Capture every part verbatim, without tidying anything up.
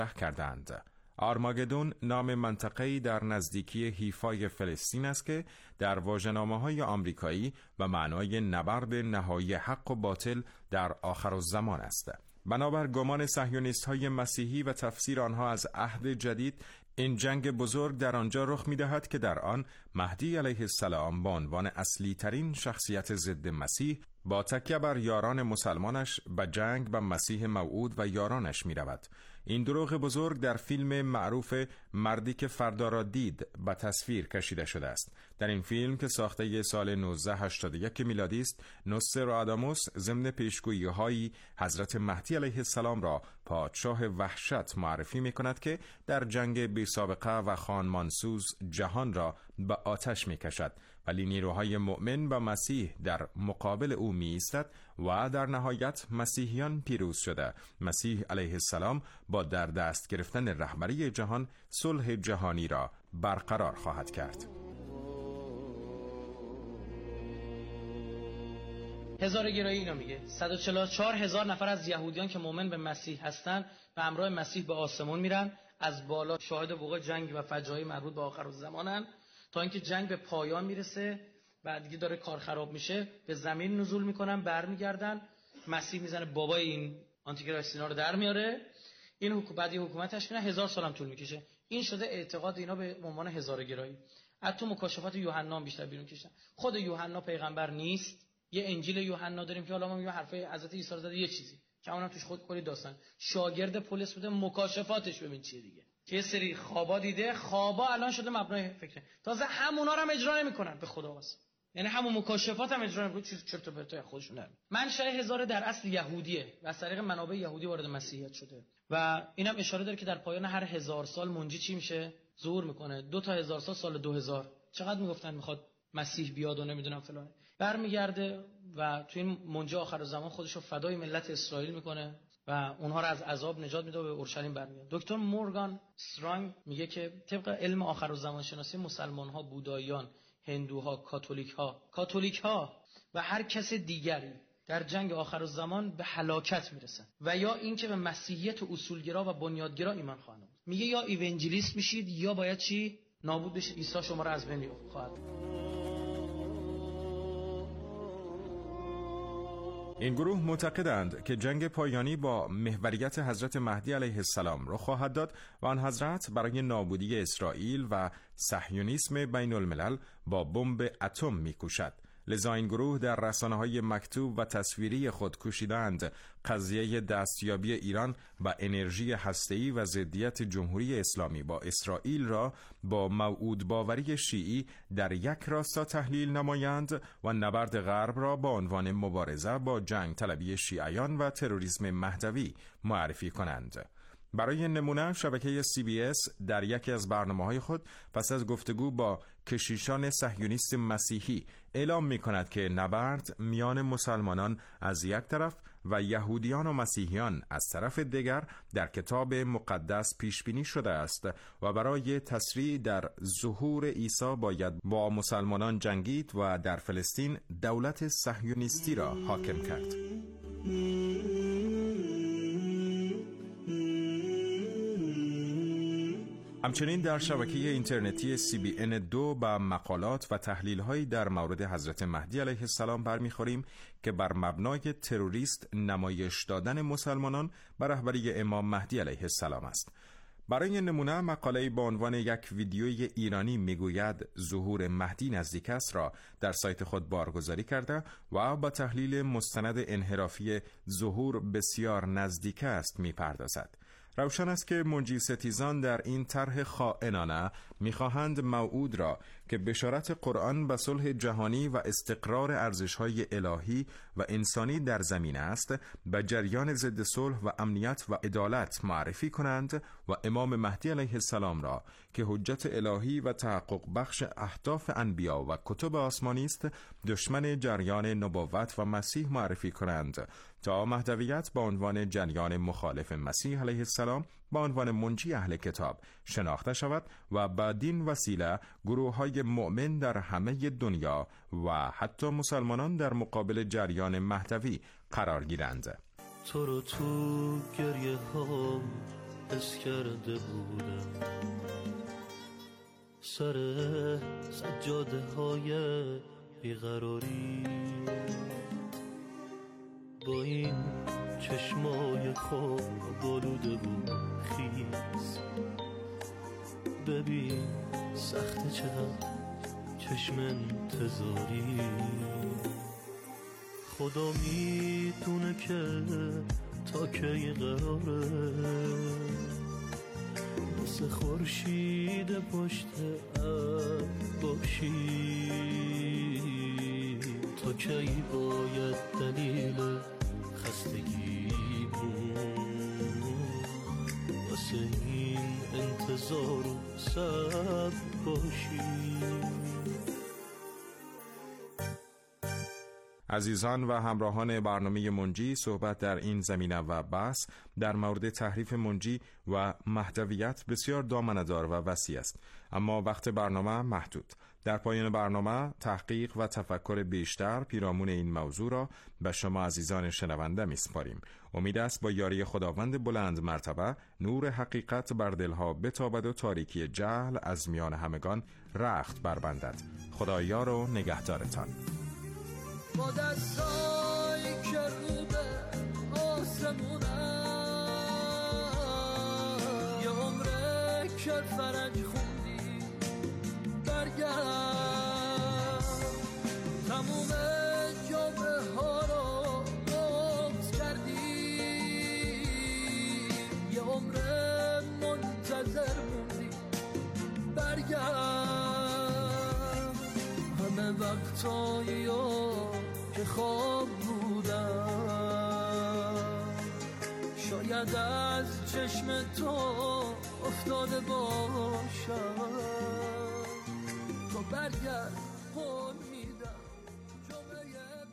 کردند. آرماگدون نام منطقه‌ای در نزدیکی حیفای فلسطین است که در واژه‌نامه‌های آمریکایی و معنای نبرد نهایی حق و باطل در آخرالزمان است. بنابر گمان صهیونیست‌های مسیحی و تفسیر آنها از عهد جدید، این جنگ بزرگ در آنجا رخ می‌دهد که در آن مهدی علیه السلام به عنوان اصلی ترین شخصیت ضد مسیح با تکیه بر یاران مسلمانش به جنگ با مسیح موعود و یارانش می رود. این دروغ بزرگ در فیلم معروف مردی که فردا را دید به تصویر کشیده شده است. در این فیلم که ساخته سال نوزده هشتاد و یک میلادی است، نوستراداموس ضمن پیشگویی‌های حضرت مهدی علیه السلام را پادشاه وحشت معرفی می کند که در جنگ بی سابقه و خانمانسوز جهان را به آتش می کشد، ولی نیروهای مؤمن با مسیح در مقابل او می ایستد و در نهایت مسیحیان پیروز شده. مسیح علیه السلام با در دست گرفتن رهبری جهان صلح جهانی را برقرار خواهد کرد. هزار گرایی اینا میگه صد و چهل و چهار هزار نفر از یهودیان که مؤمن به مسیح هستن به همراه مسیح به آسمون میرن، از بالا شاهد وقوع جنگ و فجایع مربوط به آخرالزمانن تا اینکه جنگ به پایان میرسه. بعد دیگه داره کار خراب میشه، به زمین نزول میکنن، برمیگردن، مسیح میزنه بابای این آنتی کرایستینا رو در میاره. این حکومت بعد یه حکومت تشکیل هزار سال هم طول میکشه. این شده اعتقاد اینا به عنوان هزار گرایی. حتی مکاشفات یوحنا بیشتر بیرون کشن. خود یوحنا پیغمبر نیست. یه انجیل یوحنا داریم که حالا ما میگیم حرفای حضرت عیسی رو زده یه چیزی که اونم توش خود کلی داستان. شاگرد پولس بوده، مکاشفاتش ببین چیه دیگه. که یه سری خوابا دیده، خوابا الان شده مبنای فکر. تازه همونا رو هم اجرا نمیکنن به خدا واسه. یعنی همون مکاشفات هم اجرا نمیکنن، چیز چرت و پرتای خودشون دارن. منشأ هزار در اصل یهودیه و از طریق منابع یهودی وارد مسیحیت شده. و اینم اشاره داره که در پایان هر هزار سال منجی چی میشه؟ ظهور میکنه. دو تا هزار سال سال دو هزار. چقدر میگفتن میخواد مسیح بیاد و نمیدونم فلان. برمیگرده و تو این منجی آخر زمان خودشو فدای ملت اسرائیل میکنه و اونها رو از عذاب نجات میده و به اورشلیم برمیگرده. دکتر مورگان استرانگ میگه که طبق علم آخرالزمان شناسی مسلمان‌ها، بوداییان، هندوها، کاتولیک‌ها، کاتولیک‌ها و هر کس دیگری در جنگ آخرالزمان به هلاکت میرسن و یا اینکه به مسیحیت اصولگرا و بنیادگرا ایمان خواهند آورد. میگه یا ایونجلیست میشید یا باید چی؟ نابود بشید. عیسی شما رو از بین خواهد. این گروه معتقدند که جنگ پایانی با محوریت حضرت مهدی علیه السلام را خواهد داد و آن حضرت برای نابودی اسرائیل و صهیونیسم بین الملل با بمب اتم می‌کوشد. لذا این گروه در رسانه‌های مکتوب و تصویری خود کوشیدند قضیه دستیابی ایران به انرژی هسته‌ای و ضدیت جمهوری اسلامی با اسرائیل را با موعود باوری شیعی در یک راستا تحلیل نمایند و نبرد غرب را با عنوان مبارزه با جنگ طلبی شیعیان و تروریسم مهدوی معرفی کنند. برای نمونه شبکه سی بی اس در یکی از برنامه‌های خود پس از گفتگو با کشیشان صهیونیست مسیحی اعلام می‌کند که نبرد میان مسلمانان از یک طرف و یهودیان و مسیحیان از طرف دیگر در کتاب مقدس پیش بینی شده است و برای تسریع در ظهور عیسی باید با مسلمانان جنگید و در فلسطین دولت صهیونیستی را حاکم کرد. همچنین در شبکه اینترنتی سی بی ان دو با مقالات و تحلیل‌هایی در مورد حضرت مهدی علیه السلام برمیخوریم که بر مبنای تروریست نمایش دادن مسلمانان بر رهبری امام مهدی علیه السلام است. برای نمونه مقاله با عنوان یک ویدیوی ایرانی میگوید ظهور مهدی نزدیک است را در سایت خود بارگذاری کرده و با تحلیل مستند انحرافی ظهور بسیار نزدیک است میپردازد. روشن است که منجی ستیزان در این طرح خائنانه می‌خواهند موعود را که بشارت قرآن به صلح جهانی و استقرار ارزش‌های الهی و انسانی در زمین است به جریان ضد صلح و امنیت و عدالت معرفی کنند و امام مهدی علیه السلام را که حجت الهی و تحقق بخش اهداف انبیا و کتب آسمانی است دشمن جریان نبوت و مسیح معرفی کنند تا مهدویت با عنوان جریان مخالف مسیح علیه السلام با عنوان منجی اهل کتاب شناخته شود و بدین وسیله گروه‌های مؤمن در همه دنیا و حتی مسلمانان در مقابل جریان مهدوی قرار گیرند. تو رو تو گریه ها حس کرده بودم سر سجاده های بیقراری با این چشمای خواب بلوده بود خیز ببین سخته چقدر چشم انتظاری خدا میدونه که تا کی قراره مثل خورشید پشت ابر باشی تا کی باید دلیل خستگیمون واسه این انتظار و صبر باشی. عزیزان و همراهان برنامه منجی، صحبت در این زمینه و بحث در مورد تحریف منجی و محتویت بسیار دامنه‌دار و وسیع است، اما وقت برنامه محدود. در پایان برنامه تحقیق و تفکر بیشتر پیرامون این موضوع را به شما عزیزان شنونده می‌سپاریم. امید است با یاری خداوند بلند مرتبه نور حقیقت بر دلها بتابد و تاریکی جهل از میان همگان رخت بربندد. خدایا رو نگهدارتان. با دستایی که رو به آسمونم یه عمره که فرنگ خوندی برگرد تموم جامعه ها رو نفت کردی یه عمره منتظر موندی برگرد همه وقتایی که خواب بودم شاید از چشم تو افتاده باشم تو برگرد قول میدم جمعه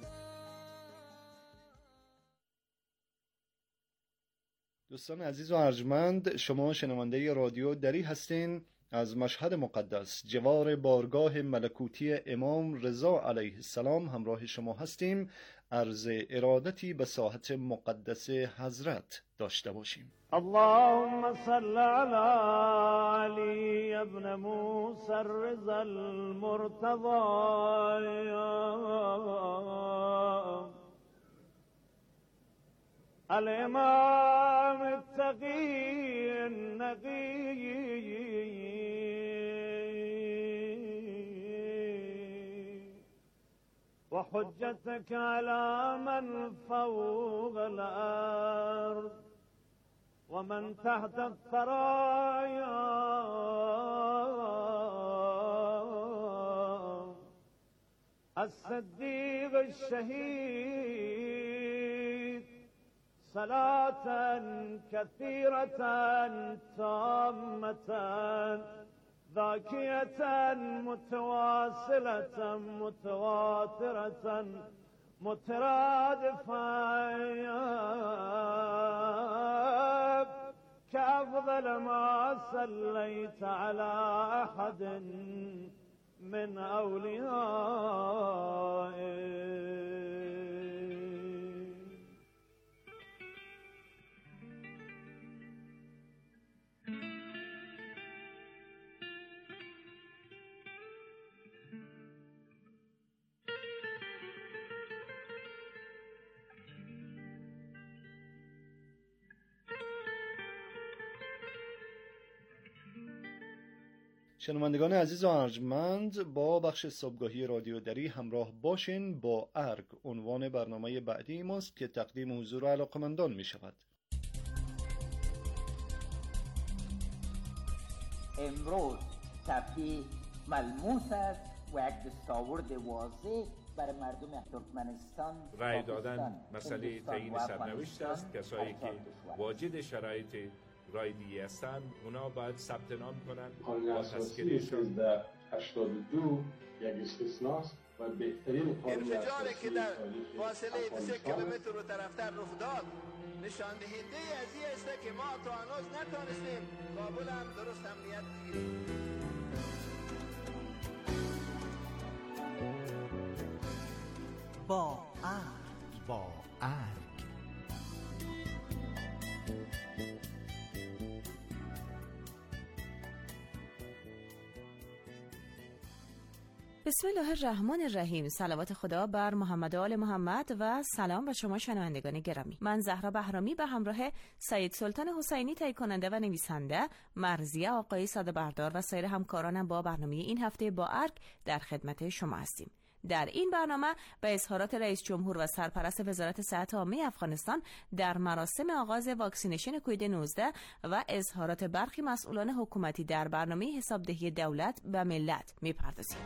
دوستان عزیز و ارجمند، شما شنونده رادیو دری هستین. از مشهد مقدس جوار بارگاه ملکوتی امام رضا علیه السلام همراه شما هستیم. عرض ارادتی به ساحت مقدس حضرت داشته باشیم. اللهم صل علی علی ابن موسی الرضا المرتضی الامام التقی النقی وحجتك على من فوق الأرض ومن تحت الثرايا الصديق الشهيد صلاة كثيرة تامة ذاكية متواصلة متواترة مترادفة كأفضل ما صليت على أحد من أوليائك. شنوندگان عزیز و ارجمند، با بخش صبحگاهی رادیو دری همراه باشین. با ارگ عنوان برنامه بعدی ماست که تقدیم حضور علاقمندان می شود. امروز صفحه ملموس است و یک دستاورد واضح برای مردم ترکمنستان رای دادن مسئله تعیین سرنوشت است. کسایی که واجد شرایط رایدی هستند اونا باید ثبت نام کنن با تذکرهشون. هشتاد و دو یک استثناست و بهترین قانون ارتجاعی که در فاصله سه کیلومتر رو طرفتر رخ داد نشان دهنده از این است که ما تا هنوز نتوانستیم کابل هم درست امنیت بگیریم. با ارگ با ارگ بسم الله الرحمن الرحیم. صلوات خدا بر محمد و آل محمد و سلام به شما شنوندگان گرامی. من زهرا بهرامی به همراه سید سلطان حسینی تهیه کننده و نویسنده، مرضیه آقای ساده بردار و سایر همکارانم با برنامه این هفته با ارگ در خدمت شما هستیم. در این برنامه به اظهارات رئیس جمهور و سرپرست وزارت صحت عامه افغانستان در مراسم آغاز واکسینیشن کووید نوزده و اظهارات برخی مسئولان حکومتی در برنامه حسابدهی دولت به ملت می‌پردازیم.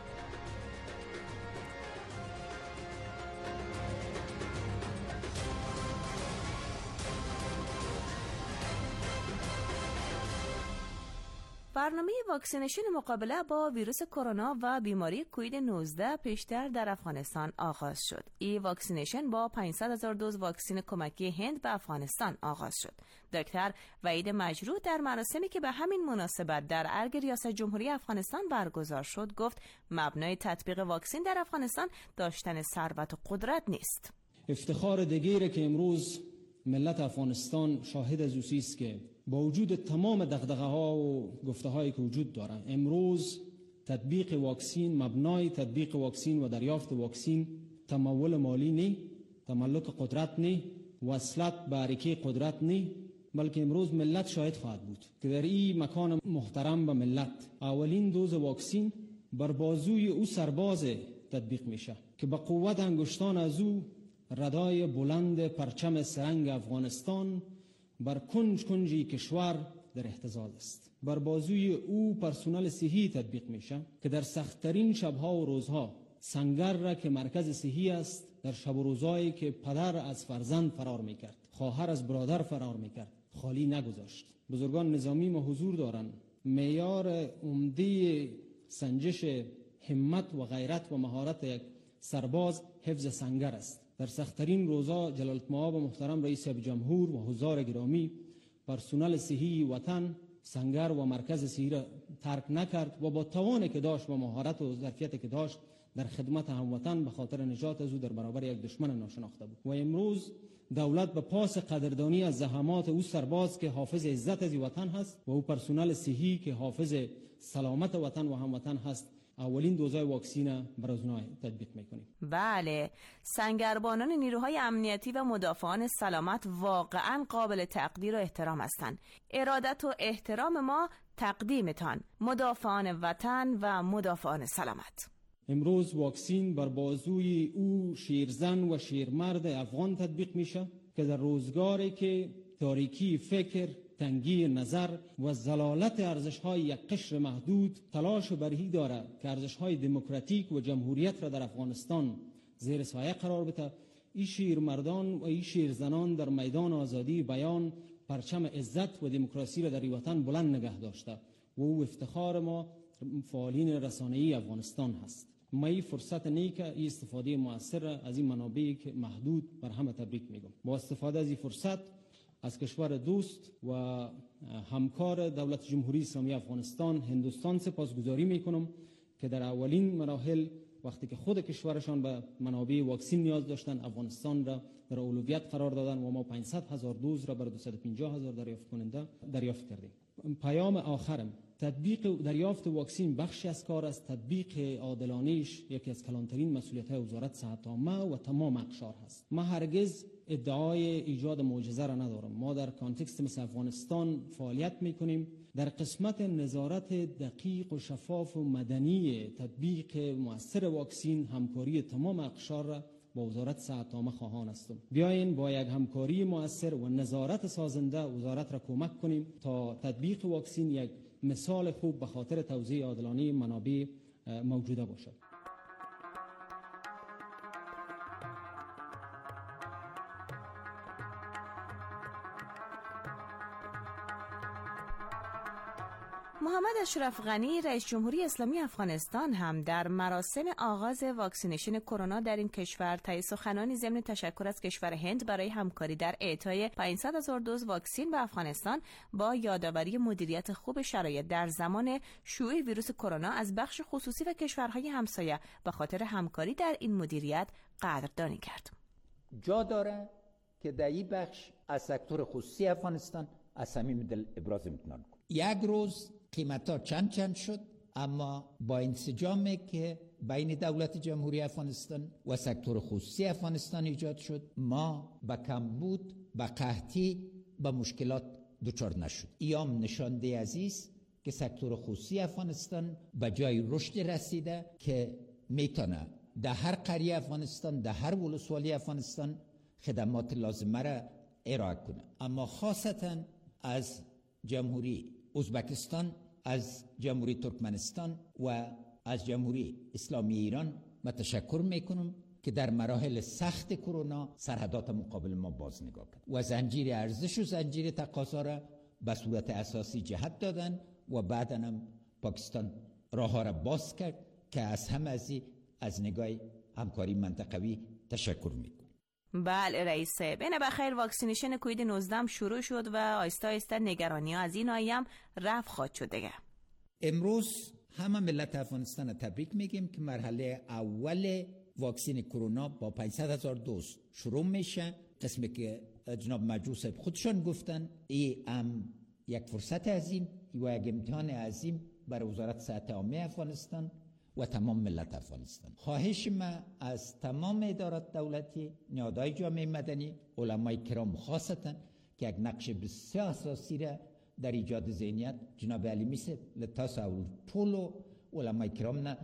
برنامه واکسینیشن مقابله با ویروس کرونا و بیماری کووید نوزده پیشتر در افغانستان آغاز شد. این واکسینیشن با پانصد هزار دوز واکسن کمکی هند به افغانستان آغاز شد. دکتر وحید مجروح در مراسمی که به همین مناسبت در ارگ ریاست جمهوری افغانستان برگزار شد گفت مبنای تطبیق واکسن در افغانستان داشتن ثروت و قدرت نیست. افتخار دیگری که امروز ملت افغانستان شاهد از اوسی است که با وجود تمام دغدغه‌ها و گفته‌هایی که وجود داره، امروز تطبیق واکسین، مبنای تطبیق واکسین و دریافت واکسین تمول مالی نی، تملک قدرت نی، وصلت به حرکه قدرت نی، بلکه امروز ملت شاهد خواهد بود که در این مکان محترم به ملت اولین دوز واکسین بر بازوی او سرباز تطبیق میشه که با قوت انگشتان از او ردای بلند پرچم سرنگ افغانستان بر کنج کنجی کشور در اهتزاز است. بر بازوی او پرسونل صحی تطبیق میشه که در سخت‌ترین شبها و روزها سنگر را که مرکز صحی است، در شب و روزهایی که پدر از فرزند فرار میکرد، خواهر از برادر فرار میکرد، خالی نگذاشت. بزرگان نظامی ما حضور دارند. معیار عمده سنجش همت و غیرت و مهارت یک سرباز حفظ سنگر است. در سخت‌ترین روزا جلالتمآب محترم رئیس جمهور و حضار گرامی پرسونل صحی وطن سنگر و مرکز صحی را ترک نکرد و با توانی که داشت و مهارت و ظرفیتی که داشت در خدمت هموطن به خاطر نجات از او در برابر یک دشمن ناشناخته بود. و امروز دولت به پاس قدردانی از زحمات او سرباز که حافظ عزت از وطن هست و او پرسونل صحی که حافظ سلامت وطن و هموطن هست اولین دوزای واکسین بر اونها تطبیق میکنیم. بله، سنگربانان نیروهای امنیتی و مدافعان سلامت واقعا قابل تقدیر و احترام هستند. ارادت و احترام ما تقدیمتان، مدافعان وطن و مدافعان سلامت. امروز واکسین بر بازوی او شیرزن و شیرمرد افغان تطبیق میشه که در روزگاری که تاریکی فکر، تنگی نظر و زلالت ارزش‌های یک قشر محدود تلاش و برهی دارد که ارزش‌های دموکراتیک و جمهوریت را در افغانستان زیر سایه قرار بده، این شیرمردان و این شیرزنان در میدان آزادی بیان پرچم عزت و دموکراسی را در وطن بلند نگه داشته و او افتخار ما فعالین رسانه‌ای افغانستان هست. ما این فرصت نیکه، این استفاده مؤثر از این منابعی که محدود بر همه تبریک میگم. با استفاده از این فرصت از کشور دوست و همکار دولت جمهوری اسلامی افغانستان هندوستان سپاسگزاری میکنم که در اولین مراحل وقتی که خود کشورشان به منابع واکسین نیاز داشتن، افغانستان را در اولویت قرار دادن و ما پانصد هزار دوز را بر دویست و پنجاه هزار دریافت کننده دریافت کردیم. پیام آخرم، تطبیق دریافت واکسین بخشی از کار است. تطبیق عادلانه‌اش یکی از کلانترین مسئولیت‌های وزارت صحت عامه و تمام اقشار هست. ما هرگز ادعای ایجاد معجزه را ندارم. ما در کانتکست مثل افغانستان فعالیت میکنیم. در قسمت نظارت دقیق و شفاف و مدنی تطبیق مؤثر واکسین همکاری تمام اقشار را با وزارت صحت عامه خواهان هستم. بیاین با یک همکاری مؤثر و نظارت سازنده وزارت را کمک کنیم تا تطبیق واکسین یک مثال خوب به خاطر توزیع عادلانه منابع موجوده باشد. محمد اشرف غنی رئیس جمهوری اسلامی افغانستان هم در مراسم آغاز واکسینیشن کرونا در این کشور طی سخنانی ضمن تشکر از کشور هند برای همکاری در اعطای پانصد هزار دوز واکسین به افغانستان با یادآوری مدیریت خوب شرایط در زمان شیوع ویروس کرونا از بخش خصوصی و کشورهای همسایه به خاطر همکاری در این مدیریت قدردانی کرد. جا داره که در این بخش از سکتور خصوصی افغانستان از صمیم دل ابراز امتنان کنم. یک روز قیمتا چند چند شد، اما با انسجامی که بین دولت جمهوری افغانستان و سکتور خصوصی افغانستان ایجاد شد، ما به کمبود، به قحطی، به مشکلات دچار نشد. ایام نشانده عزیز که سکتور خصوصی افغانستان به جای رشد رسیده که میتونه در هر قریه افغانستان، در هر ولسوالی افغانستان خدمات لازمه را ارائه کنه. اما خاصتا از جمهوری ازبکستان، از جمهوری ترکمنستان و از جمهوری اسلامی ایران ما تشکر میکنم که در مراحل سخت کرونا سرحدات مقابل ما باز نگاه کرد و زنجیر ارزش و زنجیر تقاضا را به صورت اساسی جهت دادن و بعداً هم پاکستان راه را باز کرد که از هم از از نگاه همکاری منطقوی تشکر میکنم. بله رئیسه، بینه بخیر واکسینیشن کووید نوزده شروع شد و آیسته آیسته نگرانی ها از این آیم رفع خواهد شد دیگه. امروز همه ملت افغانستان تبریک میگیم که مرحله اول واکسین کرونا با پانصد هزار دوز شروع میشه. قسمی که جناب مجوس خودشان گفتن ای هم یک فرصت عظیم و یک امتحان عظیم برای وزارت صحت عامه افغانستان و تمام ملت افغانستان. خواهش ما از تمام ادارات دولتی، نهادهای جامعه مدنی، علمای کرام خاصتا که یک نقش بسیار اساسی را در ایجاد ذهنیت جناب علی میسه لتاس او طولو علمای کرام نه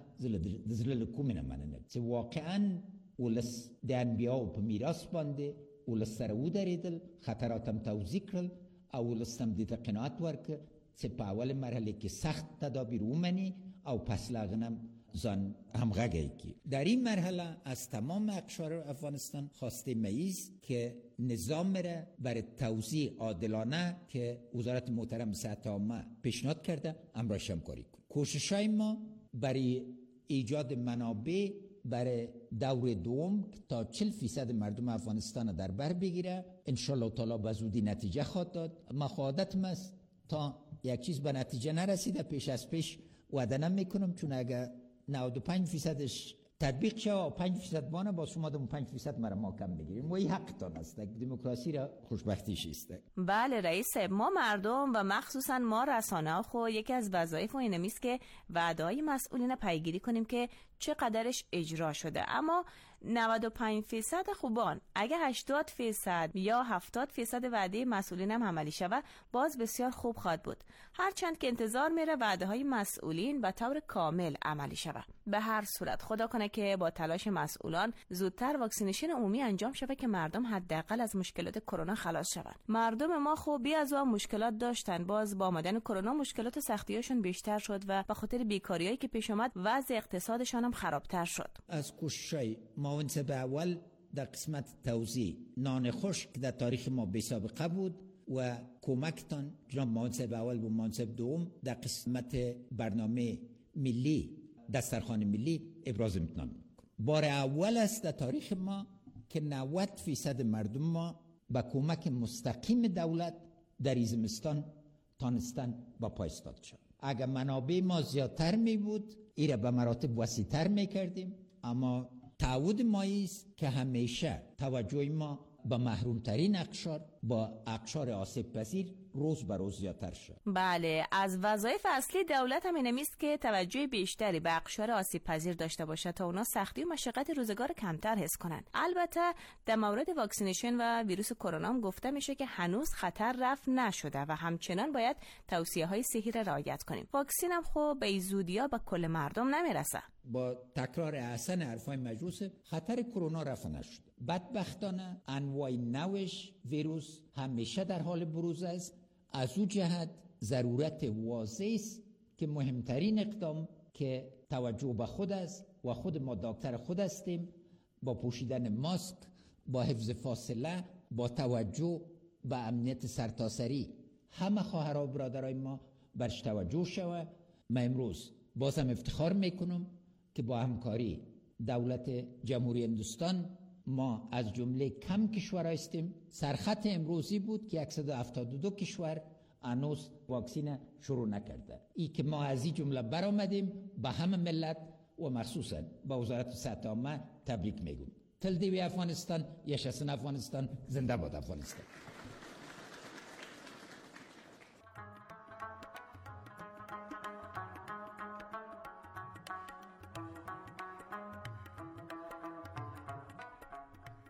زلل کومنه مننه چې واقعا ولس د انبیاء په میراث باندې ولس سره ودرېدل، خطراتم توضیح کړل او ولس هم دې ته قناعت ورکړ چې په اول مرحله کې سخت تدابیر ومني او پس لاغنم زن همغږی کی. در این مرحله از تمام اقشار افغانستان خواسته میز که نظام را برای توزیع عادلانه که وزارت محترم صحت عامه پیشنهاد کرده همراهش همکاری کنیم. کوششای ما برای ایجاد منابع برای دور دوم تا چهل فیصد مردم افغانستان در بر بگیره ان شاء الله تعالی به زودی نتیجه خواهد داد. مخاطبم است تا یک چیز به نتیجه نرسیده پیش از پیش وعده نمیکنم، چون اگر نود و پنج فیصدش تطبیق شه و پنج فیصد بانه با شما دو پنج فیصد مرا ما کم بگیریم و این حقتان است. دموکراسی را خوشبختیش است. بله رئیس، ما مردم و مخصوصا ما رسانه ها خو یکی از وظایف و اینم است که وعده‌های مسئولین پیگیری کنیم که چه قدرش اجرا شده. اما نود و پنج فیصد خوبان اگه هشتاد فیصد یا هفتاد فیصد وعده مسئولین هم عملی شود باز بسیار خوب خواهد بود، هرچند که انتظار میره وعده های مسئولین به طور کامل عملی شود. به هر صورت خدا کنه که با تلاش مسئولان زودتر واکسینیشن عمومی انجام شود که مردم حداقل از مشکلات کرونا خلاص شوند. مردم ما خوبی از اون مشکلات داشتن، باز با آمدن کرونا مشکلات و سختیاشون بیشتر شد و به خاطر بیکاریایی که پیش اومد وضع اقتصادشان هم خرابتر شد. از کوشش‌های معاونت اول در قسمت توزیع نان خشک در تاریخ ما بی سابقه بود و کمکتان جناب معاونت اول و معاونت دوم در قسمت برنامه ملی دسترخوان ملی ابراز امتنان می‌کنم. بار اول است در تاریخ ما که نود فیصد مردم ما با کمک مستقیم دولت در این زمستان تانستن با پای ایستاد شد. اگر منابع ما زیادتر می بود ایره به مراتب وسیع‌تر می کردیم، اما تعهد ما است که همیشه توجه ما با محرومترین اقشار، با اقشار آسیب پذیر روز به روز زیادتر شد. بله، از وظایف اصلی دولت هم اینم است که توجه بیشتری به اقشار آسیب پذیر داشته باشه تا اونا سختی و مشقت روزگار کمتر حس کنند. البته در مورد واکسینیشن و ویروس کرونا هم گفته میشه که هنوز خطر رفع نشده و همچنان باید توصیه‌های صحی را رعایت کنیم. واکسین هم خب به زودی‌ها به کل مردم نمیرسه. با تکرار احسن حرفای مجلس خطر کرونا رفع نشد. بدبختانه انواع نوش ویروس همیشه در حال بروز است. از او جهت ضرورت واضح است که مهمترین اقدام که توجه به خود است و خود ما دکتر خود هستیم، با پوشیدن ماسک، با حفظ فاصله، با توجه به امنیت سرتاسری همه خواهرها و برادرای ما برش توجه شود. من امروز بازم افتخار میکنم که با همکاری دولت جمهوری هندوستان ما از جمله کم کشورها هستیم. سرخط امروزی بود که صد و هفتاد و دو کشور هنوز واکسین شروع نکرده. ای که ما از این جمله برآمدیم به همه ملت و مخصوصا با وزارت صحت عامه تبریک میگم. تل دیوی افغانستان، یشسن افغانستان، زنده باد افغانستان.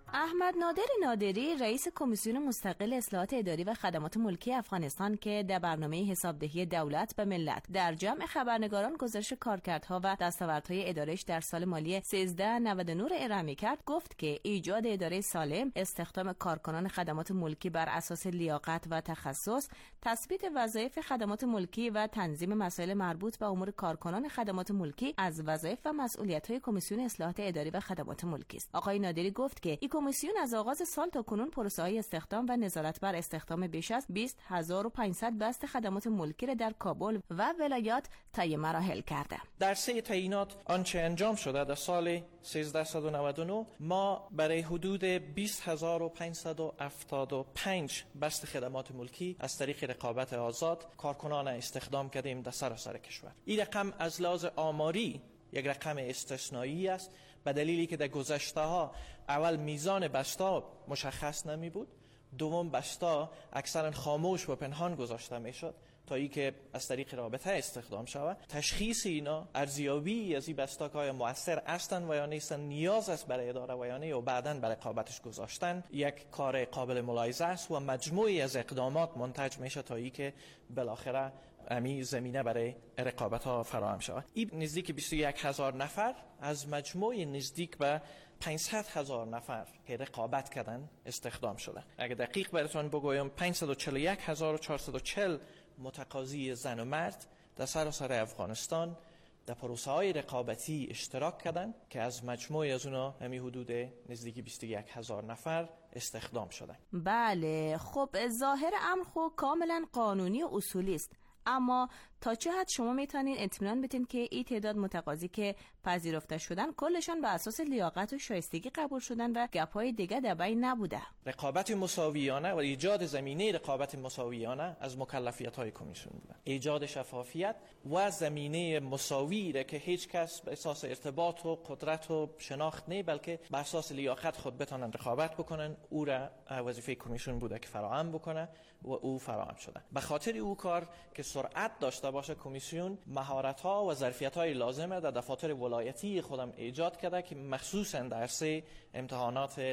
احمد نادر نادری رئیس کمیسیون مستقل اصلاحات اداری و خدمات ملکی افغانستان که در برنامه حسابدهی دولت به ملت در جمع خبرنگاران گزارش کارکردها و دستاوردهای ادارش در سال مالی سیزده نود و نه را ارائه کرد، گفت که ایجاد اداره سالم، استخدام کارکنان خدمات ملکی بر اساس لیاقت و تخصص، تثبیت وظایف خدمات ملکی و تنظیم مسائل مربوط به امور کارکنان خدمات ملکی از وظایف و مسئولیت‌های کمیسیون اصلاحات اداری و خدمات ملکی است. آقای نادری گفت که این کمیسیون از آغاز سال تا کنون پروسه‌های استخدام و نظارت بر استخدام بیش از بیست هزار و پانصد بست خدمات ملکی را در کابل و ولایات طی مراحل کرده. در سه تعیینات آنچه انجام شده در سال سیزده نود و نه ما برای حدود بیست هزار و پانصد و هفتاد و پنج بست خدمات ملکی از طریق رقابت آزاد کارکنان استخدام کردیم در سراسر کشور. این رقم از لحاظ آماری یک رقم استثنایی است، به دلیلی که در گذشته ها اول میزان بستا مشخص نمی بود، دوم بستا اکثرا خاموش و پنهان گذاشته می شد تا ای که از طریق رابطه استخدام شود. تشخیص اینا، ارزیابی از این بستا که آیا مؤثر هستند و یا نیستند نیاز است برای اداره و یا نه و بعداً برای رقابتش گذاشتن یک کار قابل ملاحظه است و مجموعی از اقدامات منتج میشه تا ای که بالاخره امی زمینه برای رقابت ها فراهم شود. این نزدیک بیست و یک هزار نفر از مجموع نزدیک به پانصد هزار نفر که رقابت کردن استخدام شده. اگر دقیق براتون بگویم پانصد و چهل و یک هزار و چهارصد و چهل متقاضی زن و مرد در سراسر افغانستان در پروسه های رقابتی اشتراک کردن که از مجموع از اونا همی حدود نزدیک بیست و یک هزار نفر استخدام شدن. بله، خب ظاهر امر خو کاملا قانونی و اصولی است، اما تا چه حد شما میتونین اطمینان بدین که این تعداد متقاضی که پذیرفته شدن کلشان به اساس لیاقت و شایستگی قبول شدن و گپ‌های دیگه در بین نبوده؟ رقابت مساویانه و ایجاد زمینه رقابت مساویانه از مکلفیت‌های کمیسیون بوده. ایجاد شفافیت و زمینه مساوی را که هیچ کس به اساس ارتباط و قدرت و شناخت نه بلکه به اساس لیاقت خود بتونن رقابت بکنن، او را وظیفه کمیسیون بوده که فراهم بکنه و او فراهم شده. به خاطر او کار که سرعت داشته باشه، کمیسیون مهارت‌ها و ظرفیت‌های لازمه در دفاتر ولایتی خودم ایجاد کرده که مخصوصاً در سه امتحانات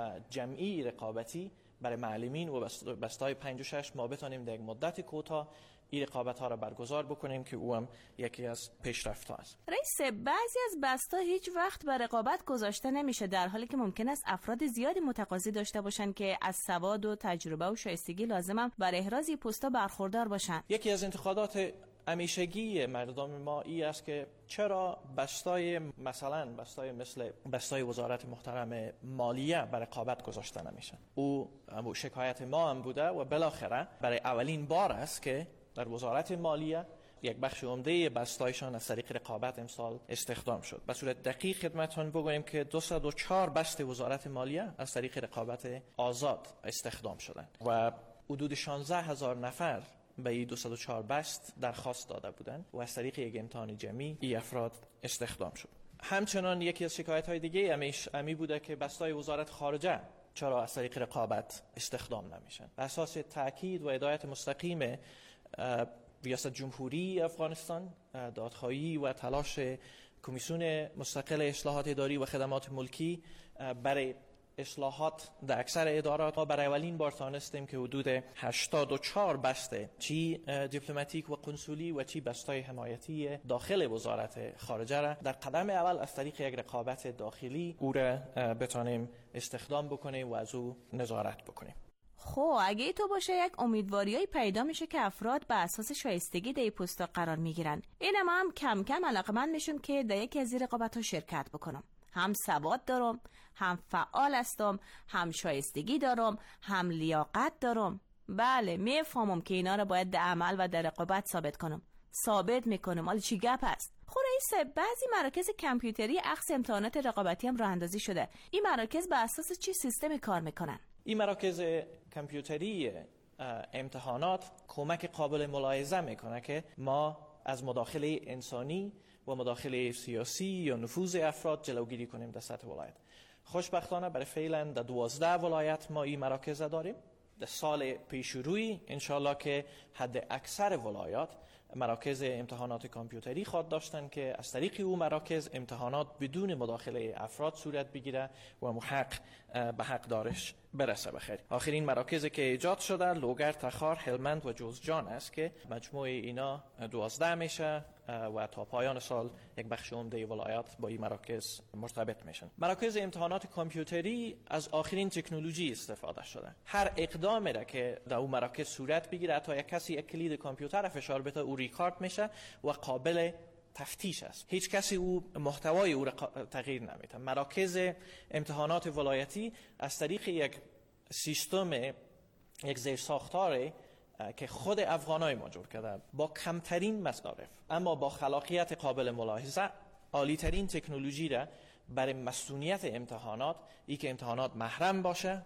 جمعی رقابتی برای معلمین و بستای پنج و شش ما بتونیم در یک مدت کوتاه این رقابت‌ها را برگزار بکنیم که او هم یکی از پیشرفت‌ها است. رئیس، بعضی از بستا هیچ وقت به رقابت گذاشته نمیشه، در حالی که ممکن است افراد زیادی متقاضی داشته باشن که از سواد و تجربه و شایستگی لازمم برای احراز این پست‌ها برخوردار باشن. یکی از انتقادات همیشگی مردم ما این است که چرا بستای مثلا بستای مثل بستای وزارت محترم مالیه برای رقابت گذاشته نمیشن. او شکایت ما هم بوده و بالاخره برای اولین بار است که در وزارت مالیه یک بخش عمده بستایشان از طریق رقابت امسال استخدام شد. به صورت دقیق خدمتتون بگویم که دویست و چهار بست وزارت مالیه از طریق رقابت آزاد استخدام شدند و حدود شانزده هزار نفر به این دویست و چهار بست درخواست داده بودند و از طریق یک امتحان جمعی این افراد استخدام شد. همچنان یکی از شکایت‌های دیگه همیش امی بوده که بستای وزارت خارجه چرا از طریق رقابت استخدام نمیشن. بر اساس تاکید و هدایت مستقیم ریاست جمهوری افغانستان، دادخواهی و تلاش کمیسیون مستقل اصلاحات اداری و خدمات ملکی برای اصلاحات در اکثر ادارات ما برای اولین بار تانستیم که حدود هشتاد و چهار بسته چی دیپلماتیک و کنسولی و چی بستای حمایتی داخل وزارت خارجه را در قدم اول از طریق یک رقابت داخلی او را بتانیم استخدام بکنیم و از او نظارت بکنیم. خب اگه ای تو باشه یک امیدواریای پیدا میشه که افراد به اساس شایستگی در این پستا قرار میگیرن. اینم هم کم کم علاقمند میشم که در یکی از این رقابت‌ها شرکت بکنم. هم سواد دارم، هم فعال هستم، هم شایستگی دارم، هم لیاقت دارم. بله میفهمم که اینا رو باید در عمل و در رقابت ثابت کنم. ثابت میکنم. حالا چی گپ هست؟ خب رئیس، بعضی مراکز کامپیوتری اخذ امتحانات رقابتی هم راه اندازی شده. این مراکز به اساس چی سیستمی کار میکنن؟ این مراکز کامپیوتری امتحانات کمک قابل ملاحظه میکنه که ما از مداخله انسانی و مداخله سیاسی یا نفوذ افراد جلوگیری کنیم در سطح ولایت. خوشبختانه برای فعلا در دوازده ولایت ما این مراکز داریم. در سال پیش روی انشالله که حد اکثر ولایات مراکز امتحانات کامپیوتری خواهد داشتن که از طریق او مراکز امتحانات بدون مداخله افراد صورت بگیره و محق به حق دارش برسه بخیر. آخرین مراکزی که ایجاد شده لوگر، تخار، هلمند و جوزجان است که مجموع اینا دوازده میشه و تا پایان سال یک بخش عمده ولایات با این مراکز مرتبط میشن. مراکز امتحانات کامپیوتری از آخرین تکنولوژی استفاده شده. هر اقدامی را که در اون مراکز صورت بگیره تا یک کسی یک کلید کامپیوتر فشار بده او ریکارد میشه و قابل تفتیش است. هیچ کسی او محتوای او را تغییر نمیده. مراکز امتحانات ولایتی از طریق یک سیستم یک زیرساختار که خود افغانای ماجور کرده با کمترین مصارف اما با خلاقیت قابل ملاحظه عالی ترین تکنولوژی را برای مسئولیت امتحانات، ای که امتحانات محرم باشه،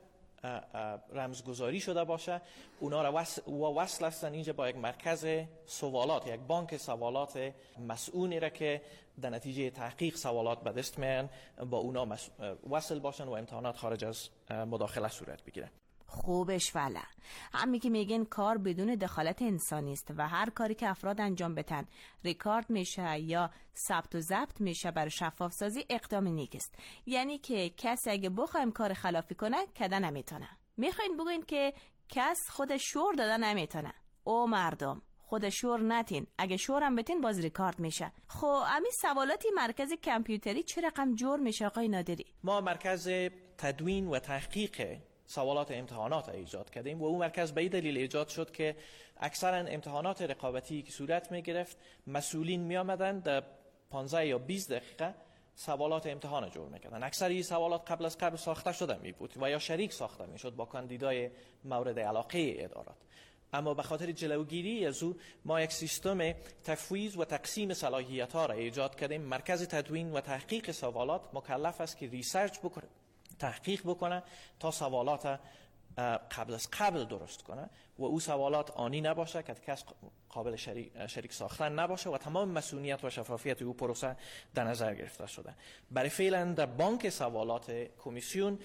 رمزگذاری شده باشه، اونا را وصل, وصل هستن اینجا با یک مرکز سوالات، یک بانک سوالات مسئولی را که در نتیجه تحقیق سوالات به دست میان با اونا وصل باشن و امتحانات خارج از مداخله صورت بگیره. خوبش ولی همین که میگن کار بدون دخالت انسانی است و هر کاری که افراد انجام بدن ریکارد میشه یا ثبت و ضبط میشه برای شفاف سازی اقدام نیک است. یعنی که کسی اگه بخوایم کار خلافی کنه کده نمیتونه. میخواین بگوین که کس خود شور داده نمیتونه. او مردم خود شور نتین، اگه شورم بتین باز ریکارد میشه. خب امی سوالاتی مرکز کامپیوتری چه رقم جور میشه آقای نادری؟ ما مرکز تدوین و تحقیق سوالات امتحانات ایجاد کردیم و اون مرکز به این دلیل ایجاد شد که اکثرا امتحانات رقابتی که صورت می گرفت مسئولین می آمدن در پانزده یا بیست دقیقه سوالات امتحان جور می کردن. اکثر این سوالات قبل از قبل ساخته شده می بود و یا شریک ساخته می شد با کاندیدای مورد علاقه ادارات. اما به خاطر جلوگیری از او ما یک سیستم تفویض و تقسیم صلاحیت ها را ایجاد کردیم. مرکز تدوین و تحقیق سوالات مکلف است که ریسرچ بکنه، تحقیق بکنه تا سوالات قبل از قبل درست کنه و او سوالات آنی نباشه که کس قابل شریک, شریک ساختن نباشه و تمام مسئولیت و شفافیت او پروسه در نظر گرفته شده. برای فعلا در بانک سوالات کمیسیون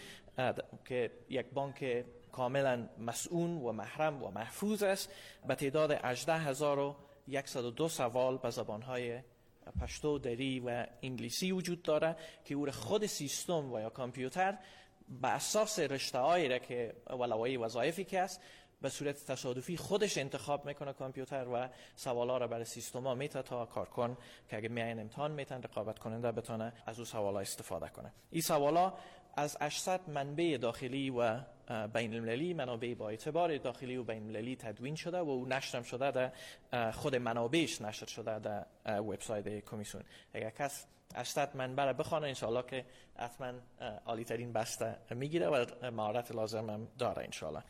که یک بانک کاملا مسئول و محرم و محفوظ است به تعداد هجده هزار و صد و دو سوال به زبانهای پشتو، دری و انگلیسی وجود داره که او خود سیستم و یا کامپیوتر به اساس رشته‌هایی را که ولوای وظایفی که است به صورت تصادفی خودش انتخاب میکنه کامپیوتر و سوالا را برای سیستما میته تا کارکن که اگه میاین امتحان میتن رقابت کننده بتونه از او سوالا استفاده کنه. این سوالا از هشتصد منبع داخلی و بین المللی، منابع با اعتبار داخلی و بین المللی تدوین شده و او نشر شده در خود منابعش نشر شده در وبسایت کمیسیون. اگر کس هشتصد منبع را بخونه انشالله که حتما عالی ترین بسته میگیره و مهارت لازم هم داره انشالله.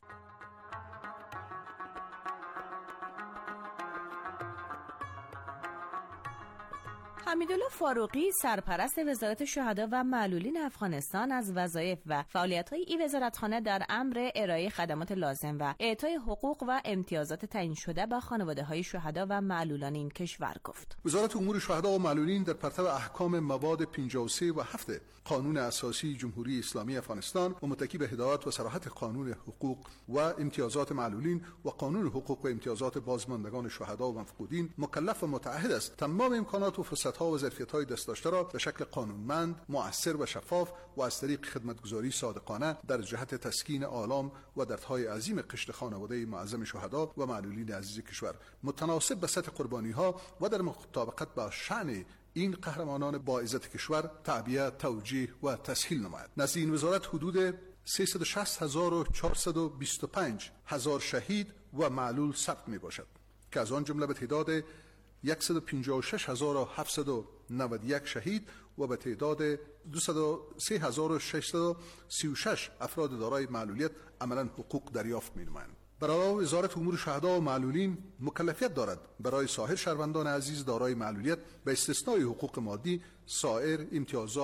حمیدالله فاروقی سرپرست وزارت شهدا و معلولین افغانستان از وظایف و فعالیت‌های این وزارتخانه در امر ارائه خدمات لازم و اعطای حقوق و امتیازات تعیین شده به خانواده‌های شهدا و معلولان این کشور گفت. وزارت امور شهدا و معلولین در پرتو احکام مواد پنجاه و سه و هفت قانون اساسی جمهوری اسلامی افغانستان و متکی به هدایت و صراحت قانون حقوق و امتیازات معلولین و قانون حقوق و امتیازات بازماندگان شهدا و مفقودین مکلف و متعهد است تمام امکانات و فرصت‌ها و ظرفیت‌های دست داشته را به شکل قانونمند، مؤثر و شفاف و از طریق خدمتگزاری صادقانه در جهت تسکین آلام و دردهای عظیم قشر خانواده معظم شهدا و معلولین عزیز کشور متناسب به سطح قربانی‌ها و در مطابقت با شأن این قهرمانان با عزت کشور تعبیه، توجیه و تسهیل نماید. نزد این وزارت حدود سیصد و شصت هزار و چهارصد و بیست و پنج هزار شهید و معلول ثبت می باشد که از آن جمله به تعداد صد و پنجاه و شش هزار و هفتصد و نود و یک شهید و به تعداد دویست و سه هزار و ششصد و سی و شش افراد دارای معلولیت عملا حقوق دریافت می نمایند. برای وزارت امور شهدا و معلولین مکلفیت دارد برای سایر شهروندان عزیز دارای معلولیت به استثنای حقوق مادی سایر امتیازات و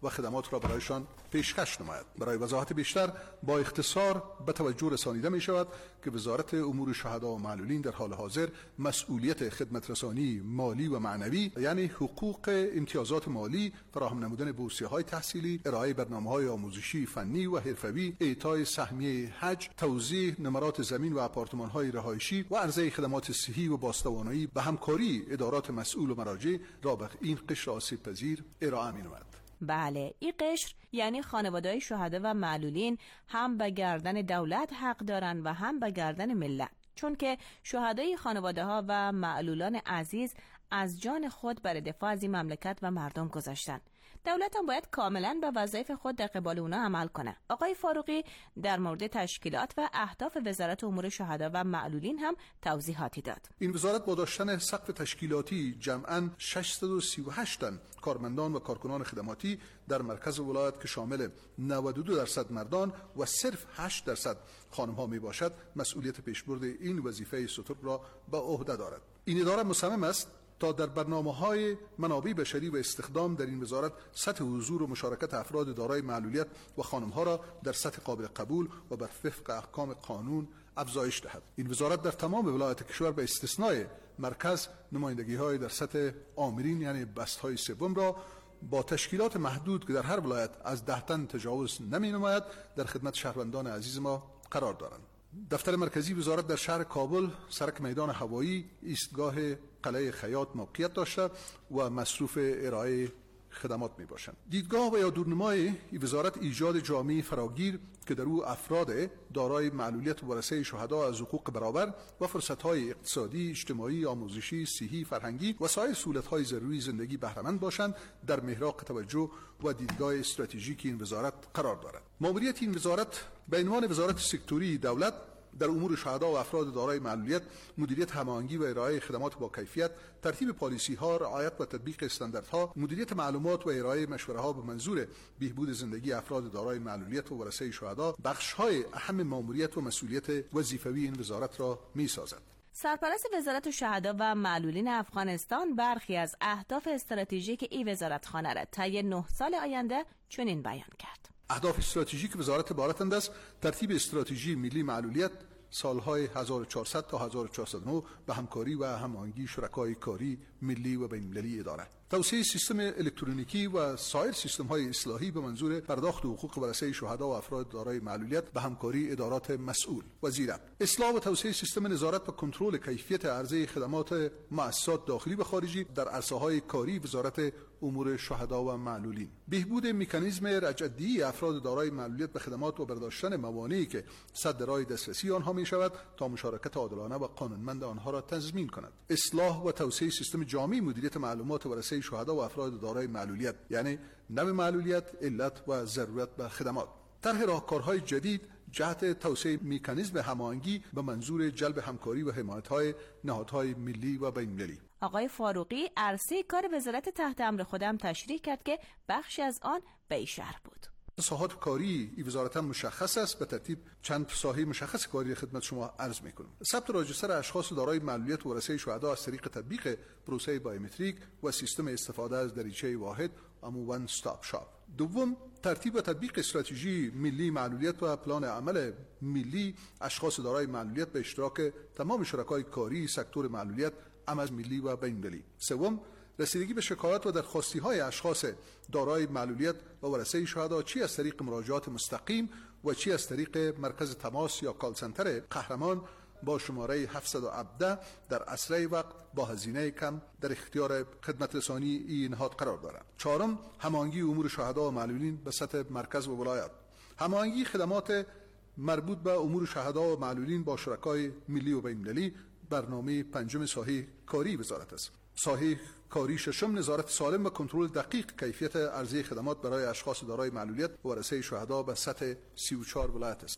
و خدمات را برایشان پیشکش نماید. برای وضاحت بیشتر با اختصار به توجه رسانیده می شود که وزارت امور شهدا و معلولین در حال حاضر مسئولیت خدمت رسانی مالی و معنوی، یعنی حقوق امتیازات مالی، فراهم نمودن بورسیه‌های تحصیلی، ارائه برنامه‌های آموزشی فنی و حرفوی، اعطای سهمیه حج، توزیع نمرات زمین و آپارتمان‌های رهایشی و عرضه خدمات صحی و بازتوانایی به همکاری ادارات مسئول و مراجع را به این قشر آسیب‌پذیر ارائه می‌نماید. بله، این قشر یعنی خانواده‌های شهدا و معلولین هم به گردن دولت حق دارن و هم به گردن ملت، چون که شهدای خانواده‌ها و معلولان عزیز از جان خود برای دفاع از این مملکت و مردم گذاشتن. دولت هم باید کاملا به وظایف خود در قبال اونا عمل کنه. آقای فاروقی در مورد تشکیلات و اهداف وزارت امور شهدا و معلولین هم توضیحاتی داد. این وزارت با داشتن سقف تشکیلاتی جمعاً ششصد و سی و هشت تن کارمندان و کارکنان خدماتی در مرکز ولایت که شامل نود و دو درصد مردان و صرف هشت درصد خانم‌ها می باشد، مسئولیت پیشبرد این وظیفه سترگ را به عهده دارد. این اداره مصمم است تا در برنامه‌های منابع بشری و استخدام در این وزارت سطح حضور و مشارکت افراد دارای معلولیت و خانم‌ها را در سطح قابل قبول و بر وفق احکام قانون افزایش دهد. این وزارت در تمام ولایات کشور به استثنای مرکز نمایندگی‌های در سطح آمرین یعنی بست‌های سوم را با تشکیلات محدود که در هر ولایت از ده تن تجاوز نمی‌نماید در خدمت شهروندان عزیز ما قرار دارند. دفتر مرکزی وزارت در شهر کابل سرک میدان هوایی ایستگاه قلعه خیاط موقعیت داشته و مصروف ارائه خدمات می باشند. دیدگاه و یا دورنمای این وزارت ایجاد جامعه فراگیر که در او افراد دارای معلولیت و ورثه شهدا از حقوق برابر و فرصت‌های اقتصادی، اجتماعی، آموزشی، صحی، فرهنگی و سایر سهولت‌های ضروری زندگی بهره مند باشند در محراق توجه و دیدگاه استراتژیک این وزارت قرار دارد. ماموریت این وزارت به عنوان وزارت سکتوری دولت در امور شهدا و افراد دارای معلولیت، مدیریت هماهنگی و ارائه خدمات با کیفیت، ترتیب پالیسی‌ها، رعایت و تطبیق استانداردها، مدیریت معلومات و ارائه مشوره‌ها به منظور بهبود زندگی افراد دارای معلولیت و ورثه شهدا، بخش‌های اهم ماموریت و مسئولیت وظیفوی این وزارت را می‌سازد. سرپرست وزارت شهدا و معلولین افغانستان برخی از اهداف استراتژیک این وزارتخانه را طی نه سال آینده چنین بیان کرد. اهداف استراتژیک وزارت عبارتند از ترتیب استراتژی ملی معلولیت سالهای هزار و چهارصد تا هزار و چهارصد و نه به همکاری و هماهنگی شرکای کاری ملی و بین‌المللی اداره، توسعه سیستم الکترونیکی و سایر سیستم‌های اصلاحی به منظور پرداخت حقوق ورثه شهدا و افراد دارای معلولیت به همکاری ادارات مسئول، وزارت اصلاح و توسعه سیستم نظارت و کنترل کیفیت عرضه خدمات مؤسسات داخلی و خارجی در عرصه‌های کاری وزارت امور شهدا و معلولین، بهبود مکانیزم رجعت‌دهی افراد دارای معلولیت به خدمات و برداشتن موانعی که سد راه دسترسی آنها می شود تا مشارکت عادلانه و قانونمند آنها را تضمین کند، اصلاح و توسعه سیستم جامع مدیریت معلومات ورثه شهدا و افراد دارای معلولیت یعنی نوع معلولیت، علت و ضرورت به خدمات، طرح راهکارهای جدید جهت توسعه مکانیزم هماهنگی به منظور جلب همکاری و حمایت‌های نهادهای ملی و بین‌المللی. آقای فاروقی عرصه کار وزارت تحت امر خودم تشریح کرد که بخشی از آن به این شهر بود. ساحات کاری این وزارت هم مشخص است، به ترتیب چند ساحه مشخص کاری خدمت شما عرض می‌کنم. ثبت راجستر اشخاص دارای معلولیت و ورثه شهدا از طریق تطبیق پروسه بایومتریک و سیستم استفاده از دریچه واحد امو وان استاپ شاپ. دوم، ترتیب و تطبیق استراتژی ملی معلولیت و پلان عمل ملی اشخاص دارای معلولیت به اشتراک تمام شرکای کاری سکتور معلولیت عمل ملی و بین‌المللی. سوم، رسیدگی به شکایات و درخواستی‌های اشخاص دارای معلولیت و ورثه شهدا چی از طریق مراجعات مستقیم و چی از طریق مرکز تماس یا کال سنتر قهرمان با شماره هفتصد و هفده در اسرع وقت با هزینه کم در اختیار خدمت رسانی این نهاد قرار دارد. چهارم، هماهنگی امور شهدا و معلولین به سطح مرکز و ولایت، هماهنگی خدمات مربوط به امور شهدا و معلولین با شرکای ملی و بین‌المللی برنامه پنجم ساحه کاری وزارت است. ساحه کاری ششم، نظارت سالم و کنترل دقیق کیفیت عرضه خدمات برای اشخاص دارای معلولیت و ورثه شهدا به سطح سی و چهار ولایت است.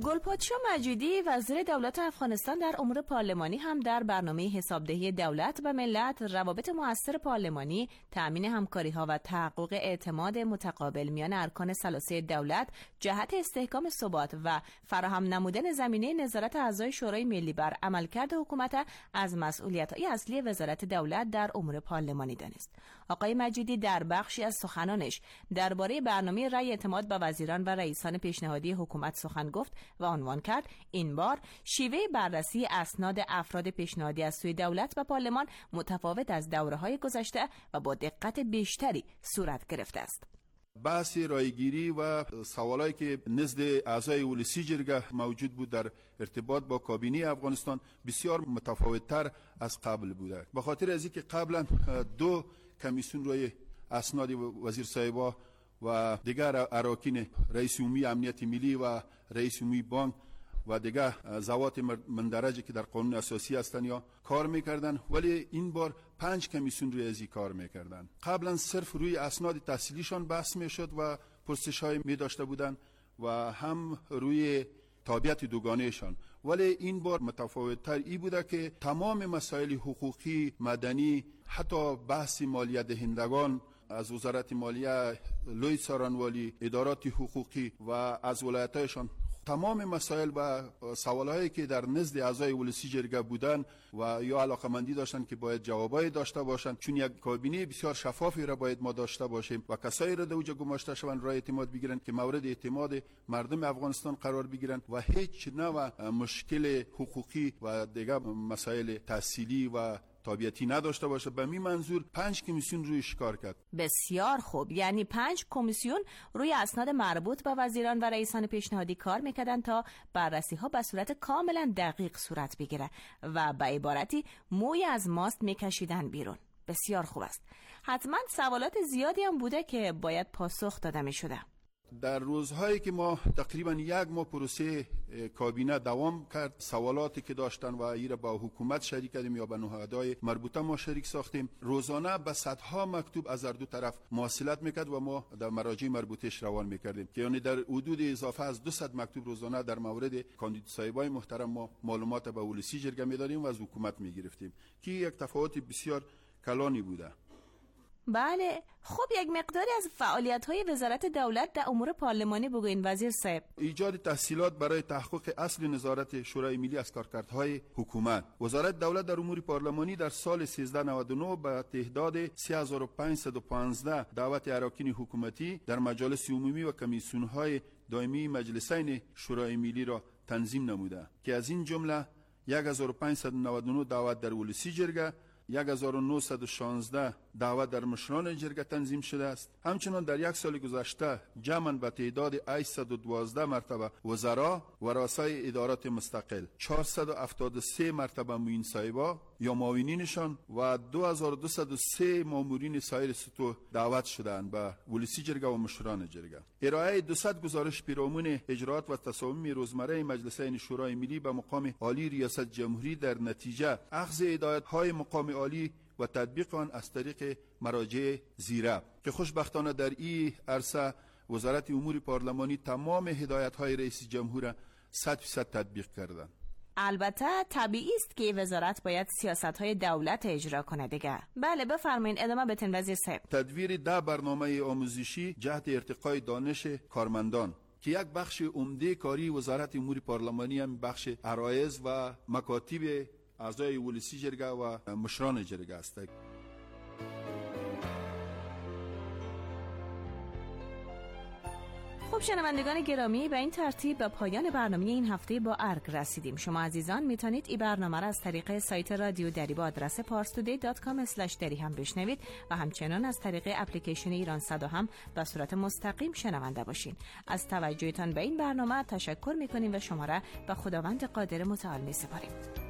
گلپادشاه مجیدی وزیر دولت افغانستان در امور پارلمانی هم در برنامه حسابدهی دولت و ملت، روابط مؤثر پارلمانی، تأمین همکاری‌ها و تحقق اعتماد متقابل میان ارکان ثلاثه دولت جهت استحکام ثبات و فراهم نمودن زمینه نظارت اعضای شورای ملی بر عملکرد حکومت از مسئولیت‌های اصلی وزارت دولت در امور پارلمانی دانست. آقای مجیدی در بخشی از سخنانش درباره برنامه رأی اعتماد به وزیران و رئیسان پیشنهادی حکومت سخن گفت و عنوان کرد این بار شیوه بررسی اسناد افراد پیشنهادی از سوی دولت و پارلمان متفاوت از دوره‌های گذشته و با دقت بیشتری صورت گرفته است. بحث رایگیری و سوالایی که نزد اعضای ولسی جرگه موجود بود در ارتباط با کابینه افغانستان بسیار متفاوت‌تر از قبل بوده. به خاطر از اینکه قبلا دو کمیسیون روی اسناد وزیر صاحبا و دیگر اراکین رئیس عمومی امنیت ملی و رئیس عمومی بانک و دیگر ذوات مندرجه که در قانون اساسی هستند یا کار میکردن، ولی این بار پنج کمیسیون روی ازی کار میکردن. قبلا صرف روی اسناد تحصیلیشان بحث میشد و پرسش های می داشته بودن و هم روی تابعیت دوگانهشان، ولی این بار متفاوت تر ای بوده که تمام مسائل حقوقی، مدنی، حتی بحث مالیه دهندگان از وزارت مالیه، لوی سارانوالی، ادارات حقوقی و از ولایتایشان، تمام مسائل و سوالهایی که در نزد اعضای ولسی جرگه بودن و یا علاقمندی داشتن که باید جوابای داشته باشند، چون یک کابینه بسیار شفافی را باید ما داشته باشیم و کسایی را دوجا گماشته شوند رای اعتماد بگیرن که مورد اعتماد مردم افغانستان قرار بگیرن و هیچ نوع مشکل حقوقی و دیگر مسائل تحصیلی و تابعیتی نداشته باشه. به می منظور پنج کمیسیون روی کار کرد. بسیار خوب، یعنی پنج کمیسیون روی اسناد مربوط به وزیران و رئیسان پیشنهادی کار میکردن تا بررسی ها به صورت کاملا دقیق صورت بگیره و به عبارتی موی از ماست میکشیدن بیرون. بسیار خوب است. حتما سوالات زیادی هم بوده که باید پاسخ داده میشده. در روزهایی که ما تقریبا یک ماه پروسه کابینه دوام کرد، سوالاتی که داشتن و ایره با حکومت شریک کردیم یا با نهادهای مربوطه ما شریک ساختیم، روزانه به صدها مکتوب از هر دو طرف مواصلت میکرد و ما در مراجع مربوطهش روان میکردیم که یعنی در حدود اضافه از دویست مکتوب روزانه در مورد کاندید صاحبای محترم ما معلومات به ولسی جرگه میدادیم و از حکومت میگرفتیم که یک تفاوت بسیار کلانی بوده. بله، خب یک مقداری از فعالیت‌های وزارت دولت در امور پارلمانی بگوین وزیر صاحب. ایجاد تسهیلات برای تحقق اصل نظارت شورای ملی از کارکردهای حکومت. وزارت دولت در امور پارلمانی در سال سیزده نود و نه به تعداد سه هزار و پانصد و پانزده دعوت اراکین حکومتی در مجالس عمومی و کمیسیون‌های دائمی مجلسین شورای ملی را تنظیم نموده که از این جمله یک هزار و پانصد و نود و نه دعوت در ولسی جرگه، یک هزار و نهصد و شانزده دعوت در مشران جرگه تنظیم شده است. همچنان در یک سال گذشته جمعاً به تعداد هشتصد و دوازده مرتبه وزرا و رؤسای ادارات مستقل، چهارصد و هفتاد و سه مرتبه معین صاحبا یا معاونینشان و دو هزار و دویست و سه مامورین سایر سطوح دعوت شدند به ولسی جرگه و مشران جرگه. ارائه دویست گزارش پیرامون اجراات و تصامیم روزمره مجلسین شورای ملی به مقام عالی ریاست جمهوری در نتیجه اخذ هدایت‌های مقام عالی و تطبیق آن از طریق مراجع زیره که خوشبختانه در این عرصه وزارت امور پارلمانی تمام هدایت‌های رئیس جمهور صد درصد تطبیق کردند. البته طبیعی است که وزارت باید سیاست‌های دولت اجرا کنه دیگه. بله بفرمایید ادامه بدین وزیر صاحب. تدویر ده برنامه آموزشی جهت ارتقای دانش کارمندان که یک بخش عمده کاری وزارت امور پارلمانی هم بخش عرایض و مکاتب اعضای ولسی جرگه و مشران جرگه است. خب شنوندگان گرامی، به این ترتیب به پایان برنامه این هفته با ارگ رسیدیم. شما عزیزان میتونید این برنامه را از طریق سایت رادیو دری با آدرس پارس تودی دات کام اسلش دری هم بشنوید و همچنان از طریق اپلیکیشن ایران صدا هم به صورت مستقیم شنونده باشین. از توجهتان به این برنامه تشکر میکنیم و شما را به خداوند قادر متعال میسپاریم.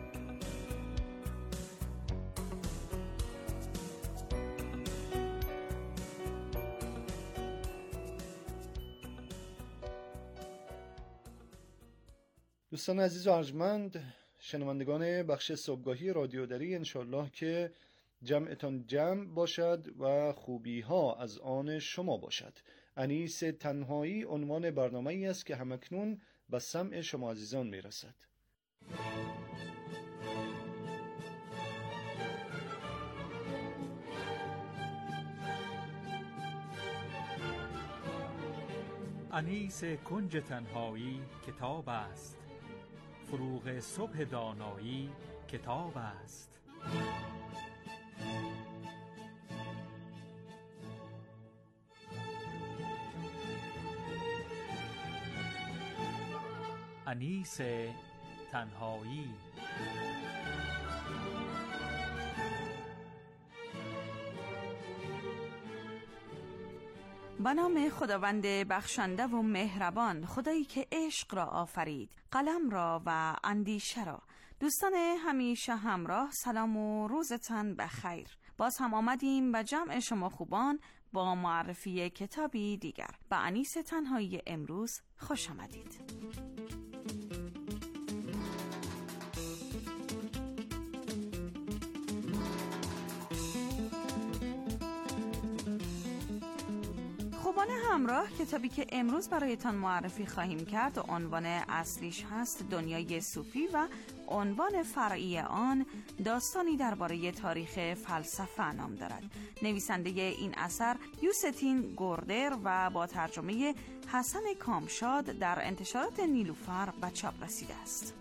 دوستان عزیز و ارجمند، شنوندگان بخش صبحگاهی رادیو دری، انشالله که جمعتان جمع باشد و خوبی ها از آن شما باشد. انیس تنهایی عنوان برنامه‌ای است که همکنون به سمع شما عزیزان میرسد. انیس کنج تنهایی کتاب است، فروغ صبح دانایی کتاب است. انیس تنهایی. به نام خداوند بخشنده و مهربان، خدایی که عشق را آفرید، قلم را و اندیشه را. دوستان همیشه همراه، سلام و روزتان بخیر. باز هم آمدیم به جمع شما خوبان با معرفی کتابی دیگر. به انیس تنهایی امروز خوش آمدید. خوبان همراه، کتابی که امروز برایتان معرفی خواهیم کرد عنوان اصلیش هست دنیای صوفی و عنوان فرعی آن داستانی درباره تاریخ فلسفه نام دارد. نویسنده این اثر یوستین گوردر و با ترجمه حسن کامشاد در انتشارات نیلوفر به چاپ رسیده است.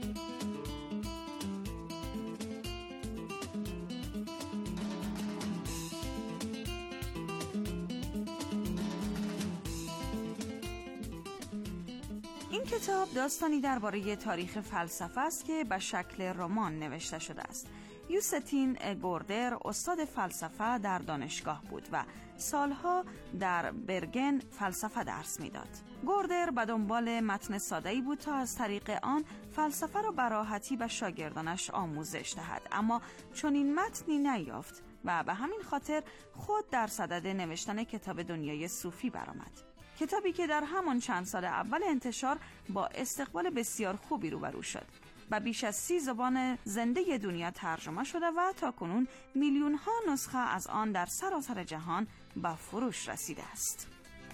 این کتاب داستانی درباره تاریخ فلسفه است که به شکل رمان نوشته شده است. یوستین گوردر استاد فلسفه در دانشگاه بود و سالها در برگن فلسفه درس میداد. گوردر به دنبال متن ساده‌ای بود تا از طریق آن فلسفه را به راحتی به شاگردانش آموزش دهد، اما چون این متنی نیافت و به همین خاطر خود در صدد نوشتن کتاب دنیای صوفی برآمد. کتابی که در همان چند سال اول انتشار با استقبال بسیار خوبی روبرو شد و بیش از سی زبان زنده دنیا ترجمه شده و تاکنون میلیون ها نسخه از آن در سراسر جهان به فروش رسیده است.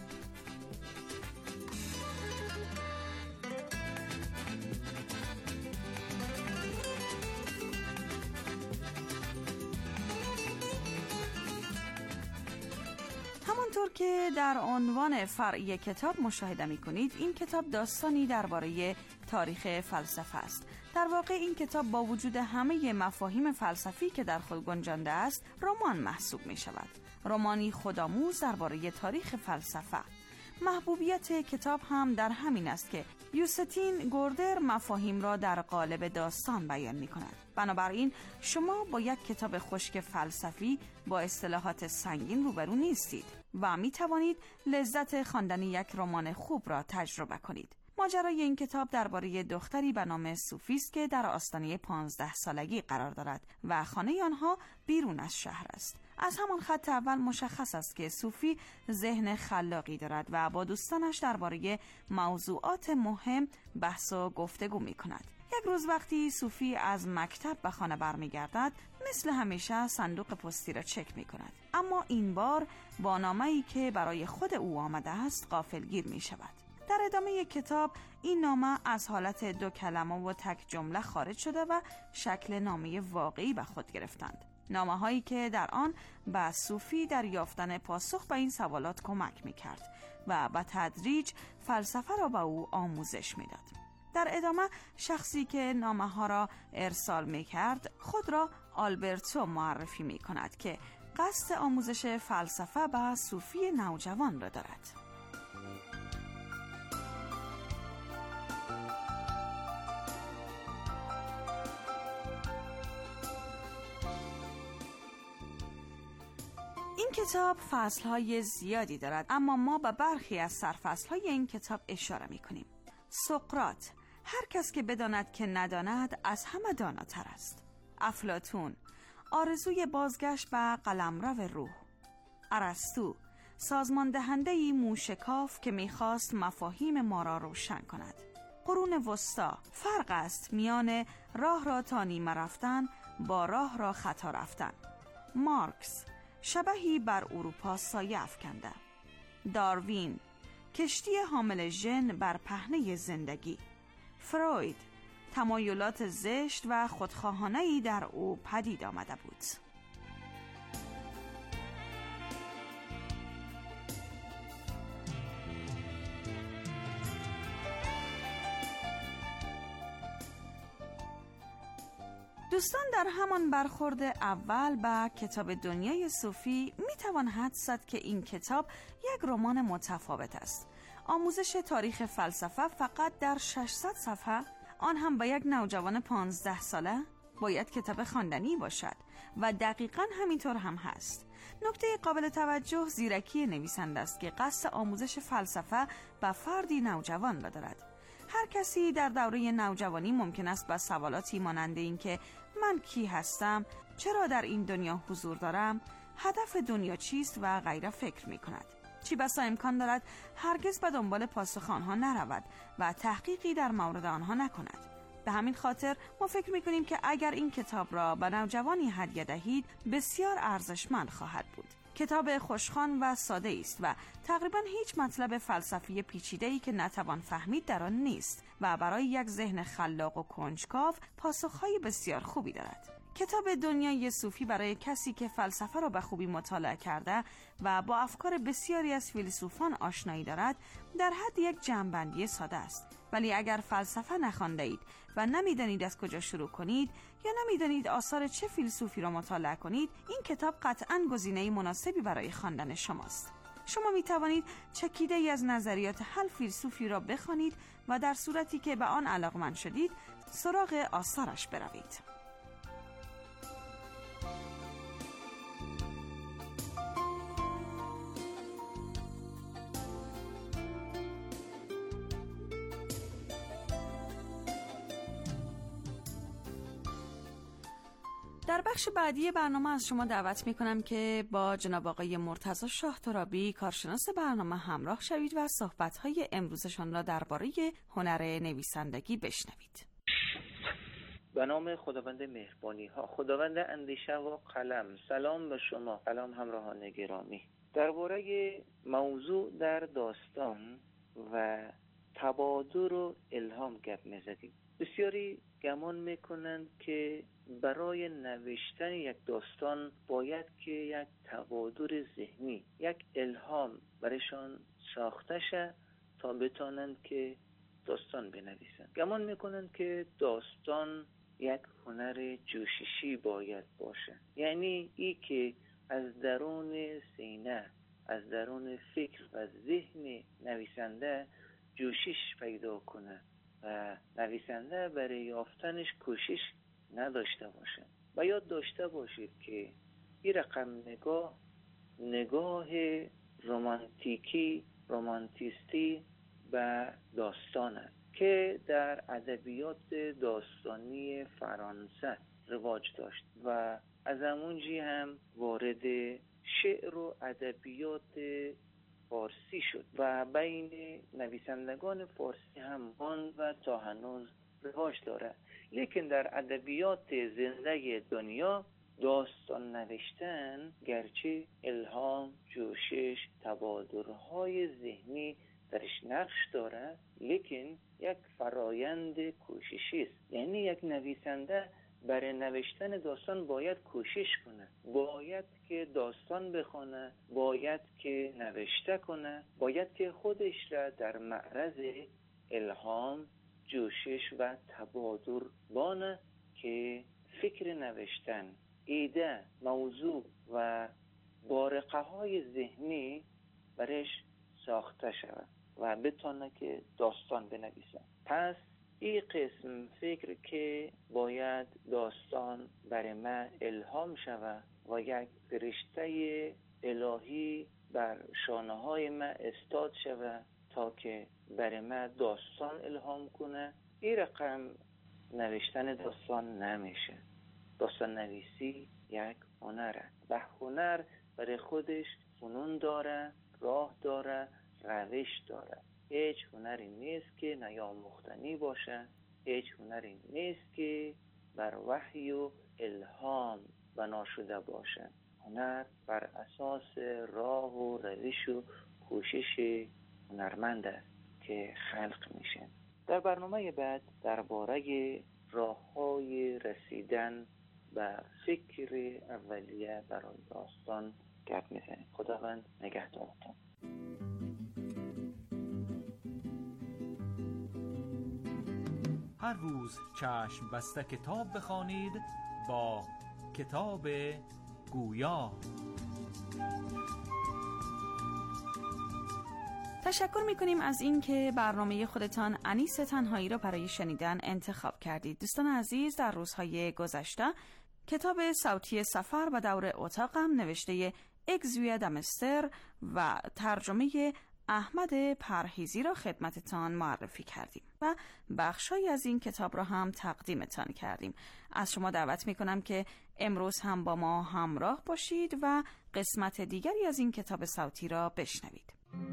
همانطور که در عنوان فرعی کتاب مشاهده می کنید، این کتاب داستانی درباره تاریخ فلسفه است. در واقع این کتاب با وجود همه مفاهیم فلسفی که در خود گنجانده است، رمان محسوب می شود. رمانی خودآموز درباره تاریخ فلسفه. محبوبیت کتاب هم در همین است که یوستین گوردر مفاهیم را در قالب داستان بیان می کند. بنابراین شما با یک کتاب خشک فلسفی با اصطلاحات سنگین روبرو نیستید و می توانید لذت خواندن یک رمان خوب را تجربه کنید. ماجرای این کتاب درباره دختری به نام صوفی است که در آستانه پانزده سالگی قرار دارد و خانه آنها بیرون از شهر است. از همان خط اول مشخص است که صوفی ذهن خلاقی دارد و با دوستانش درباره موضوعات مهم بحث و گفتگو می کند. یک روز وقتی صوفی از مکتب به خانه برمیگردد، مثل همیشه صندوق پستی را چک می کند، اما این بار با نامه‌ای که برای خود او آمده است غافلگیر می شود. در ادامه کتاب این نامه از حالت دو کلمه و تک جمله خارج شده و شکل نامه واقعی به خود گرفتند. نامه هایی که در آن به صوفی در یافتن پاسخ به این سوالات کمک می کرد و به تدریج فلسفه را به او آموزش می داد. در ادامه شخصی که نامه ها را ارسال می کرد خود را آلبرتو معرفی می کند که قصد آموزش فلسفه به صوفی نوجوان را دارد. این کتاب فصل‌های زیادی دارد، اما ما به برخی از سرفصل‌های این کتاب اشاره می‌کنیم. سقراط: هر کس که بداند که نداند از همه داناتر است. افلاطون: آرزوی بازگشت به قلمرو روح. ارسطو: سازمان دهنده‌ای موشکاف که می‌خواست مفاهیم ما را روشن کند. قرون وسطی: فرق است میان راه را تا نیمه رفتن با راه را خطا رفتن. مارکس: شبحی بر اروپا سایه افکنده. داروین، کشتی حامل ژن بر پهنه زندگی. فروید، تمایلات زشت و خودخواهانه‌ای در او پدید آمده بود. دوستان، در همان برخورد اول با کتاب دنیای صوفی می توان حدس زد که این کتاب یک رمان متفاوت است. آموزش تاریخ فلسفه فقط در ششصد صفحه، آن هم با یک نوجوان پانزده ساله، باید کتاب خواندنی باشد و دقیقاً همینطور هم هست. نکته قابل توجه زیرکی نویسنده است که قصد آموزش فلسفه به فردی نوجوان را دارد. هر کسی در دوره نوجوانی ممکن است با سوالاتی مانند این که من کی هستم، چرا در این دنیا حضور دارم، هدف دنیا چیست و غیره فکر می کند. چی بسا امکان دارد هرگز به دنبال پاسخ آنها نرود و تحقیقی در مورد آنها نکند. به همین خاطر ما فکر می کنیم که اگر این کتاب را به نوجوانی هدیه دهید بسیار ارزشمند خواهد بود. کتاب خوشخوان و ساده است و تقریبا هیچ مطلب فلسفی پیچیده‌ای که نتوان فهمید در آن نیست و برای یک ذهن خلاق و کنجکاو پاسخهای بسیار خوبی دارد. کتاب دنیای صوفی برای کسی که فلسفه را به خوبی مطالعه کرده و با افکار بسیاری از فیلسوفان آشنایی دارد در حد یک جمع‌بندی ساده است. ولی اگر فلسفه نخوانده اید و نمیدانید از کجا شروع کنید یا نمیدانید آثار چه فیلسوفی را مطالعه کنید، این کتاب قطعاً گزینه مناسبی برای خواندن شماست. شما می توانید چکیده ای از نظریات هر فیلسوفی را بخوانید و در صورتی که به آن علاقمند شدید سراغ آثارش بروید. در بخش بعدی برنامه از شما دعوت می کنم که با جناب آقای مرتضی شاه ترابی کارشناس برنامه همراه شوید و صحبت‌های امروزشان را درباره هنر نویسندگی بشنوید. به نام خداوند مهربانی ها، خداوند اندیشه و قلم، سلام به شما، سلام همراهان گرامی. درباره موضوع در داستان و تبادر و الهام گپ می‌زدیم. بسیاری گمان میکنند که برای نوشتن یک داستان باید که یک تبادر ذهنی، یک الهام برایشان ساخته شه تا بتانند که داستان بنویسند. گمان میکنند که داستان یک هنر جوششی باید باشه، یعنی ای که از درون سینه، از درون فکر و ذهن نویسنده جوشش پیدا کنه و نویسنده برای یافتنش کوشش نداشته باشه. و یاد داشته باشید که این رقم نگاه نگاه رمانتیکی رمانتیستی به داستان است که در ادبیات داستانی فرانسه رواج داشت و از همونجی هم وارد شعر و ادبیات فارسی شد و بین نویسندگان فارسی هم ماند و تا هنوز رواج داره. لیکن در ادبیات زنده دنیا داستان نوشتن گرچه الهام، جوشش، تبادرهای ذهنی درش نقش داره، لیکن یک فرایند کوششی است. یعنی یک نویسنده برای نوشتن داستان باید کوشش کنه، باید که داستان بخونه، باید که نوشته کنه، باید که خودش را در معرض الهام، جوشش و تبادر بانه که فکر نوشتن، ایده، موضوع و بارقه های ذهنی برش ساخته شود و بتونه که داستان بنویسه. پس این قسم فکر که باید داستان برای من الهام شود و یک فرشته الهی بر شانه های من استاد شود تا که برای من داستان الهام کنه، این رقم نوشتن داستان نمیشه. داستان نویسی یک هنره و هنر برای خودش فنون داره، راه داره، روش داره. هیچ هنری نیست که نیاموختنی باشه، هیچ هنری نیست که بر وحی و الهام بنا شده باشه. هنر بر اساس راه و روش و کوشش هنرمند است که خلق میشه. در برنامه بعد درباره راه‌های رسیدن به فکر اولیه برای داستان گپ میزنیم. خداوند نگهدارتون. هر روز چشم بسته کتاب بخوانید با کتاب گویا. تشکر میکنیم از اینکه برنامه خودتان انیس تنهایی را برای شنیدن انتخاب کردید. دوستان عزیز، در روزهای گذشته کتاب صوتی سفر و دور اتاقم نوشته اگزوی دمستر و ترجمه احمد پرهیزی را خدمتتان معرفی کردیم و بخشایی از این کتاب را هم تقدیمتان کردیم. از شما دعوت میکنم که امروز هم با ما همراه باشید و قسمت دیگری از این کتاب صوتی را بشنوید.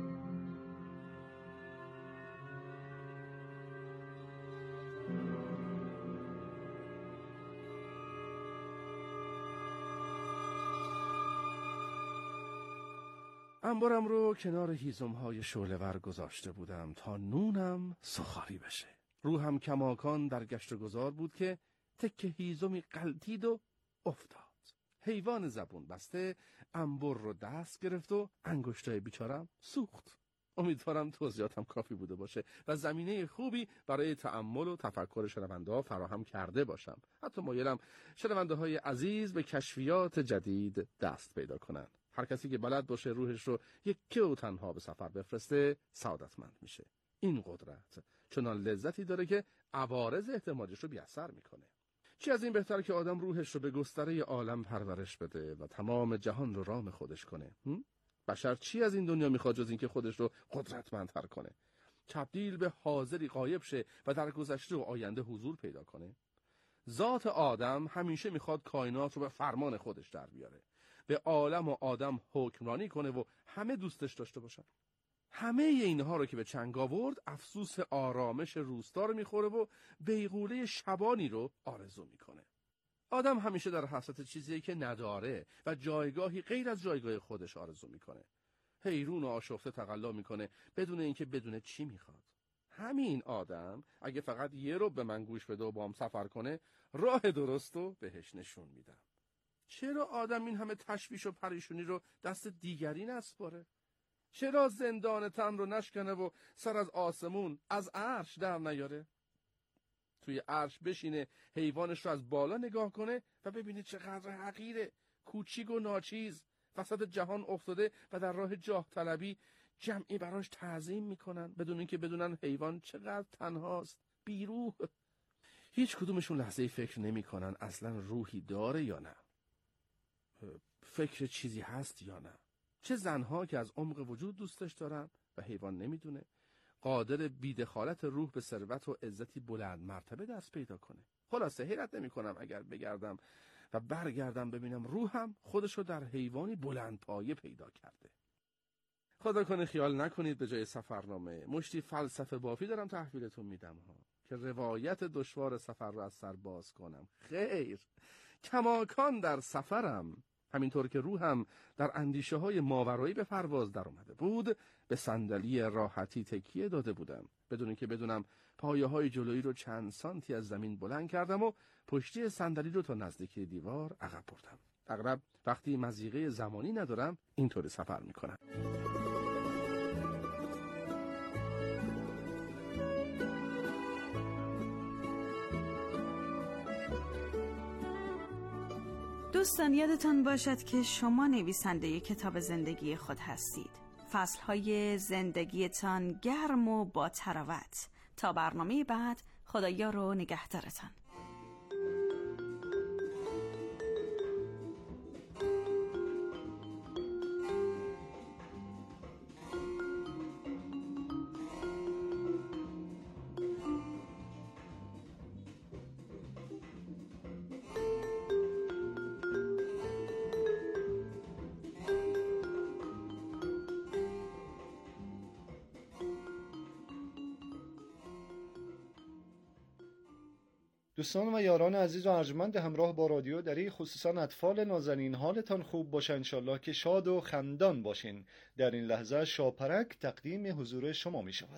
انبارم رو کنار هیزم‌های شعله‌ور گذاشته بودم تا نونم سخاری بشه. روحم کماکان در گشت و گذار بود که تکه هیزمی غلتید و افتاد. حیوان زبون بسته انبار رو دست گرفت و انگشتای بیچارم سوخت. امیدوارم توضیحاتم کافی بوده باشه و زمینه خوبی برای تأمل و تفکر شنونده‌ها فراهم کرده باشم. حتی مایلم شنونده‌های عزیز به کشفیات جدید دست پیدا کنن. هر کسی که بلد باشه روحش رو یکی و تنها به سفر بفرسته سعادتمند میشه. این قدرت چنان لذتی داره که عوارض احتمالیش رو بی‌اثر میکنه. چی از این بهتر که آدم روحش رو به گستره عالم پرورش بده و تمام جهان رو رام خودش کنه؟ بشر چی از این دنیا میخواد جز این که خودش رو قدرتمندتر کنه، تبدیل به حاضری غایب شه و در گذشته و آینده حضور پیدا کنه؟ ذات آدم همیشه میخواد کائنات رو به فرمان خودش در بیاره، به عالم و آدم حکمرانی کنه و همه دوستش داشته باشن. همه اینها رو که به چنگ آورد افسوس آرامش روستا رو میخوره و بیغوله شبانی رو آرزو میکنه. آدم همیشه در حسرت چیزی که نداره و جایگاهی غیر از جایگاه خودش آرزو میکنه. حیرون و آشفته تقلا میکنه بدون اینکه بدونه چی میخواد. همین آدم اگه فقط یه رو به من گوش بده و با هم سفر کنه راه درست رو بهش نشون میدم. چرا آدم این همه تشویش و پریشونی رو دست دیگری نسپاره؟ چرا زندان تن رو نشکنه و سر از آسمون از عرش در نیاره؟ توی عرش بشینه حیوانش رو از بالا نگاه کنه و ببینه چقدر حقیره، کوچیک و ناچیز، وسط جهان افتاده و در راه جاه طلبی جمعی براش تعظیم میکنن بدون اینکه بدونن حیوان چقدر تنهاست، بیروح. هیچ کدومشون لحظه فکر نمیکنن اصلا روحی داره یا نه، فکر چیزی هست یا نه. چه زنها که از عمق وجود دوستش دارن و حیوان نمیدونه، قادر بیدخالت روح به ثروت و عزتی بلند مرتبه دست پیدا کنه. خلاصه حیرت نمی کنم اگر بگردم و برگردم ببینم روحم خودشو در حیوانی بلند پایه پیدا کرده. خدا کنه خیال نکنید به جای سفرنامه مشتی فلسفه بافی دارم تحویلتون میدم ها که روایت دشوار سفر رو از سر باز کنم. خیر، کماکان در سفرم، همینطور که روحم در اندیشه های ماورایی به پرواز در اومده بود، به صندلی راحتی تکیه داده بودم بدون اینکه بدونم پایه های جلویی رو چند سانتی از زمین بلند کردم و پشتی صندلی رو تا نزدیکی دیوار عقب بردم. اغلب وقتی مضیقه زمانی ندارم اینطوری سفر میکنم. دوستان یادتان باشد که شما نویسنده کتاب زندگی خود هستید. فصلهای زندگیتان گرم و با تراوت. تا برنامه بعد، خدایا رو نگهدارتان. دوستان و یاران عزیز و ارجمند همراه با رادیو دری، خصوصا اطفال نازنین، حالتان خوب باشه انشالله که شاد و خندان باشین. در این لحظه شاپرک تقدیم حضور شما می شود.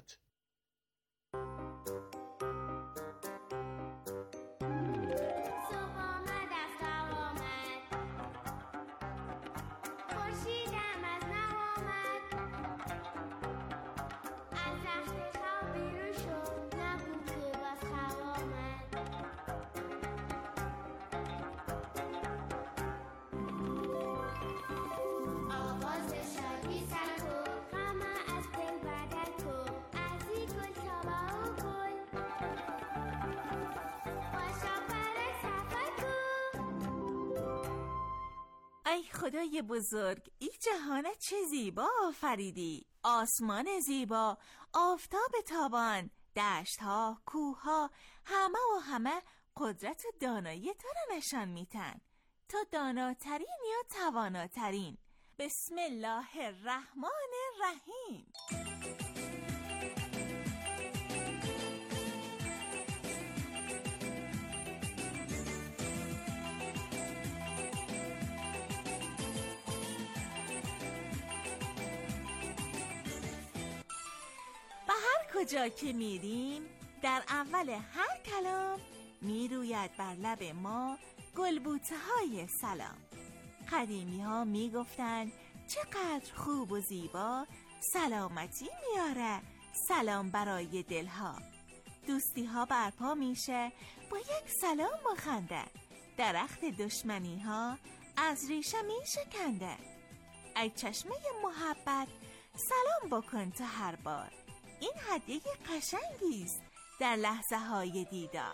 ای خدای بزرگ، این جهان چه زیبا آفریدی. آسمان زیبا، آفتاب تابان، دشت ها، کوه ها، همه و همه قدرت و دانایی تو را نشان میتن. تو داناترین یا تواناترین. بسم الله الرحمن الرحیم. کجا که میریم در اول هر کلام میروید بر لب ما گلبوته های سلام. قدیمی ها میگفتن چقدر خوب و زیبا سلامتی میاره سلام برای دلها. دوستی ها برپا میشه با یک سلام و خنده. درخت دشمنی ها از ریشه میشکنده. ای چشمه محبت سلام بکن تو هر بار. این هدیه قشنگی است در لحظه های دیدار.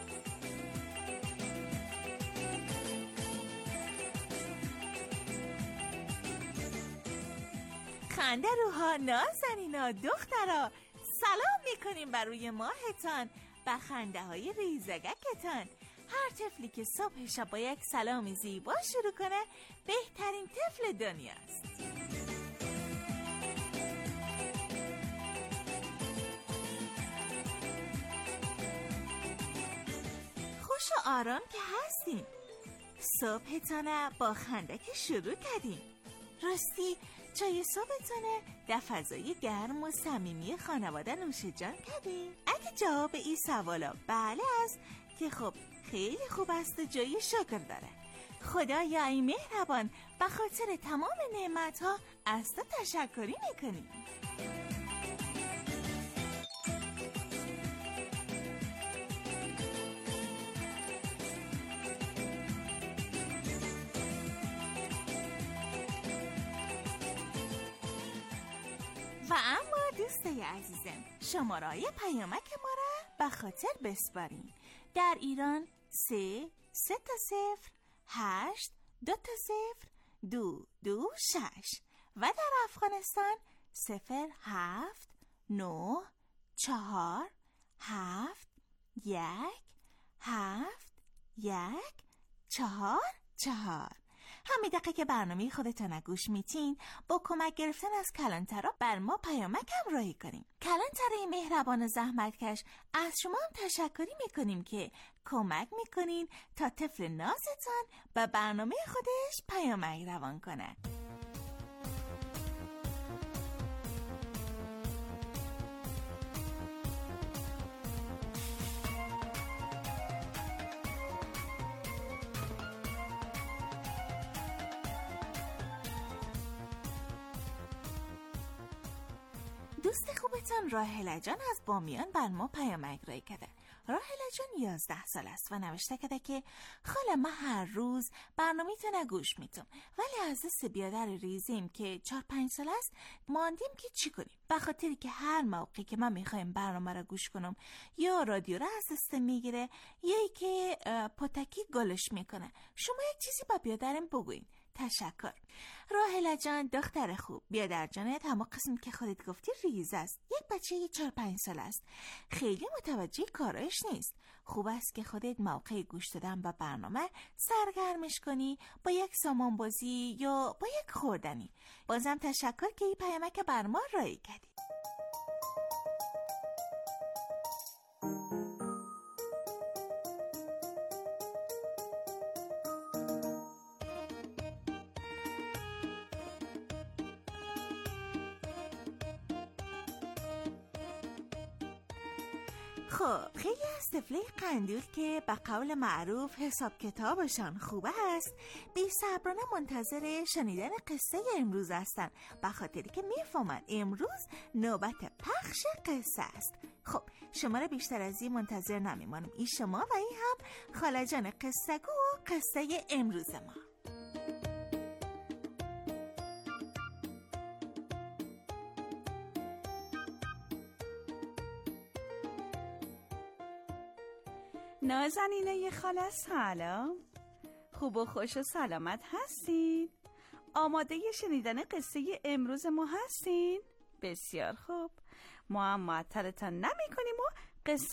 خنده روها، نازنینا، دخترا سلام میکنیم بر روی ماهتان و خنده های ریزگکتان. هر طفلی که صبح شب با یک سلامی زیبا شروع کنه بهترین طفل دنیاست. خوش و آرام که هستیم. صبحتانه با خنده که شروع کردیم. راستی چای صبحتانه در فضای گرم و صمیمی خانواده نوش جان کردیم؟ اگه جواب این سوالا بله است که خب خیلی خوب است و جای شکر داره. خدایا ای مهربان، به خاطر تمام نعمت‌ها از تو تشکری میکنیم. و اما دوستای عزیزم، شماره‌های پیامک ما را به خاطر بسپارین. در ایران سه سه تا صفر هشت دو تا صفر دو دو شش و در افغانستان صفر هفت نه چهار هفت یک هفت یک چهار چهار. همین دقیقه که برنامه خودتان گوش میتین با کمک گرفتن از کلانترا بر ما پیامک همراهی کنیم. کلانترای مهربان و زحمتکش از شما هم تشکری میکنیم که کمک میکنین تا طفل نازتان به برنامه خودش پیامک روان کنه. دوست خوبتان راهله جان از بامیان بر ما پیامک رای کرده. راهله جان یازده سال است و نوشته کرده که خاله ما هر روز برنامه تو نگوش میتم، ولی از دست بیادر ریزیم که چار پنج سال است ماندیم که چی کنیم. به خاطری که هر موقعی که من میخوایم برنامه را گوش کنم یا رادیو را از دست میگیره یا که پتکی گلش میکنه. شما یک چیزی با بیادرم بگوین. تشکر. راهله جان دختر خوب، بیادر جانت همه قسم که خودت گفتی ریز است. یک بچه چار پنج سال است، خیلی متوجه کارش نیست. خوب است که خودت موقع گوش دادن به برنامه سرگرمش کنی با یک سامان بازی یا با یک خوردنی. بازم تشکر که این پیامک بر ما رای کردی. خب خیلی از طفله قندیل که به قول معروف حساب کتابشان خوب است بی صبرانه منتظر شنیدن قصه امروز هستن، به خاطری که میفهمن امروز نوبت پخش قصه است. خب شما را بیشتر از این منتظر نمیمانم، این شما و این هم خاله جان قصه گو و قصه امروز ما. نازنینه خاله سلام، خوب و خوش و سلامت هستین؟ آماده شنیدن قصه امروز ما هستین؟ بسیار خوب، ما هم معطلتان نمی کنیم و قصه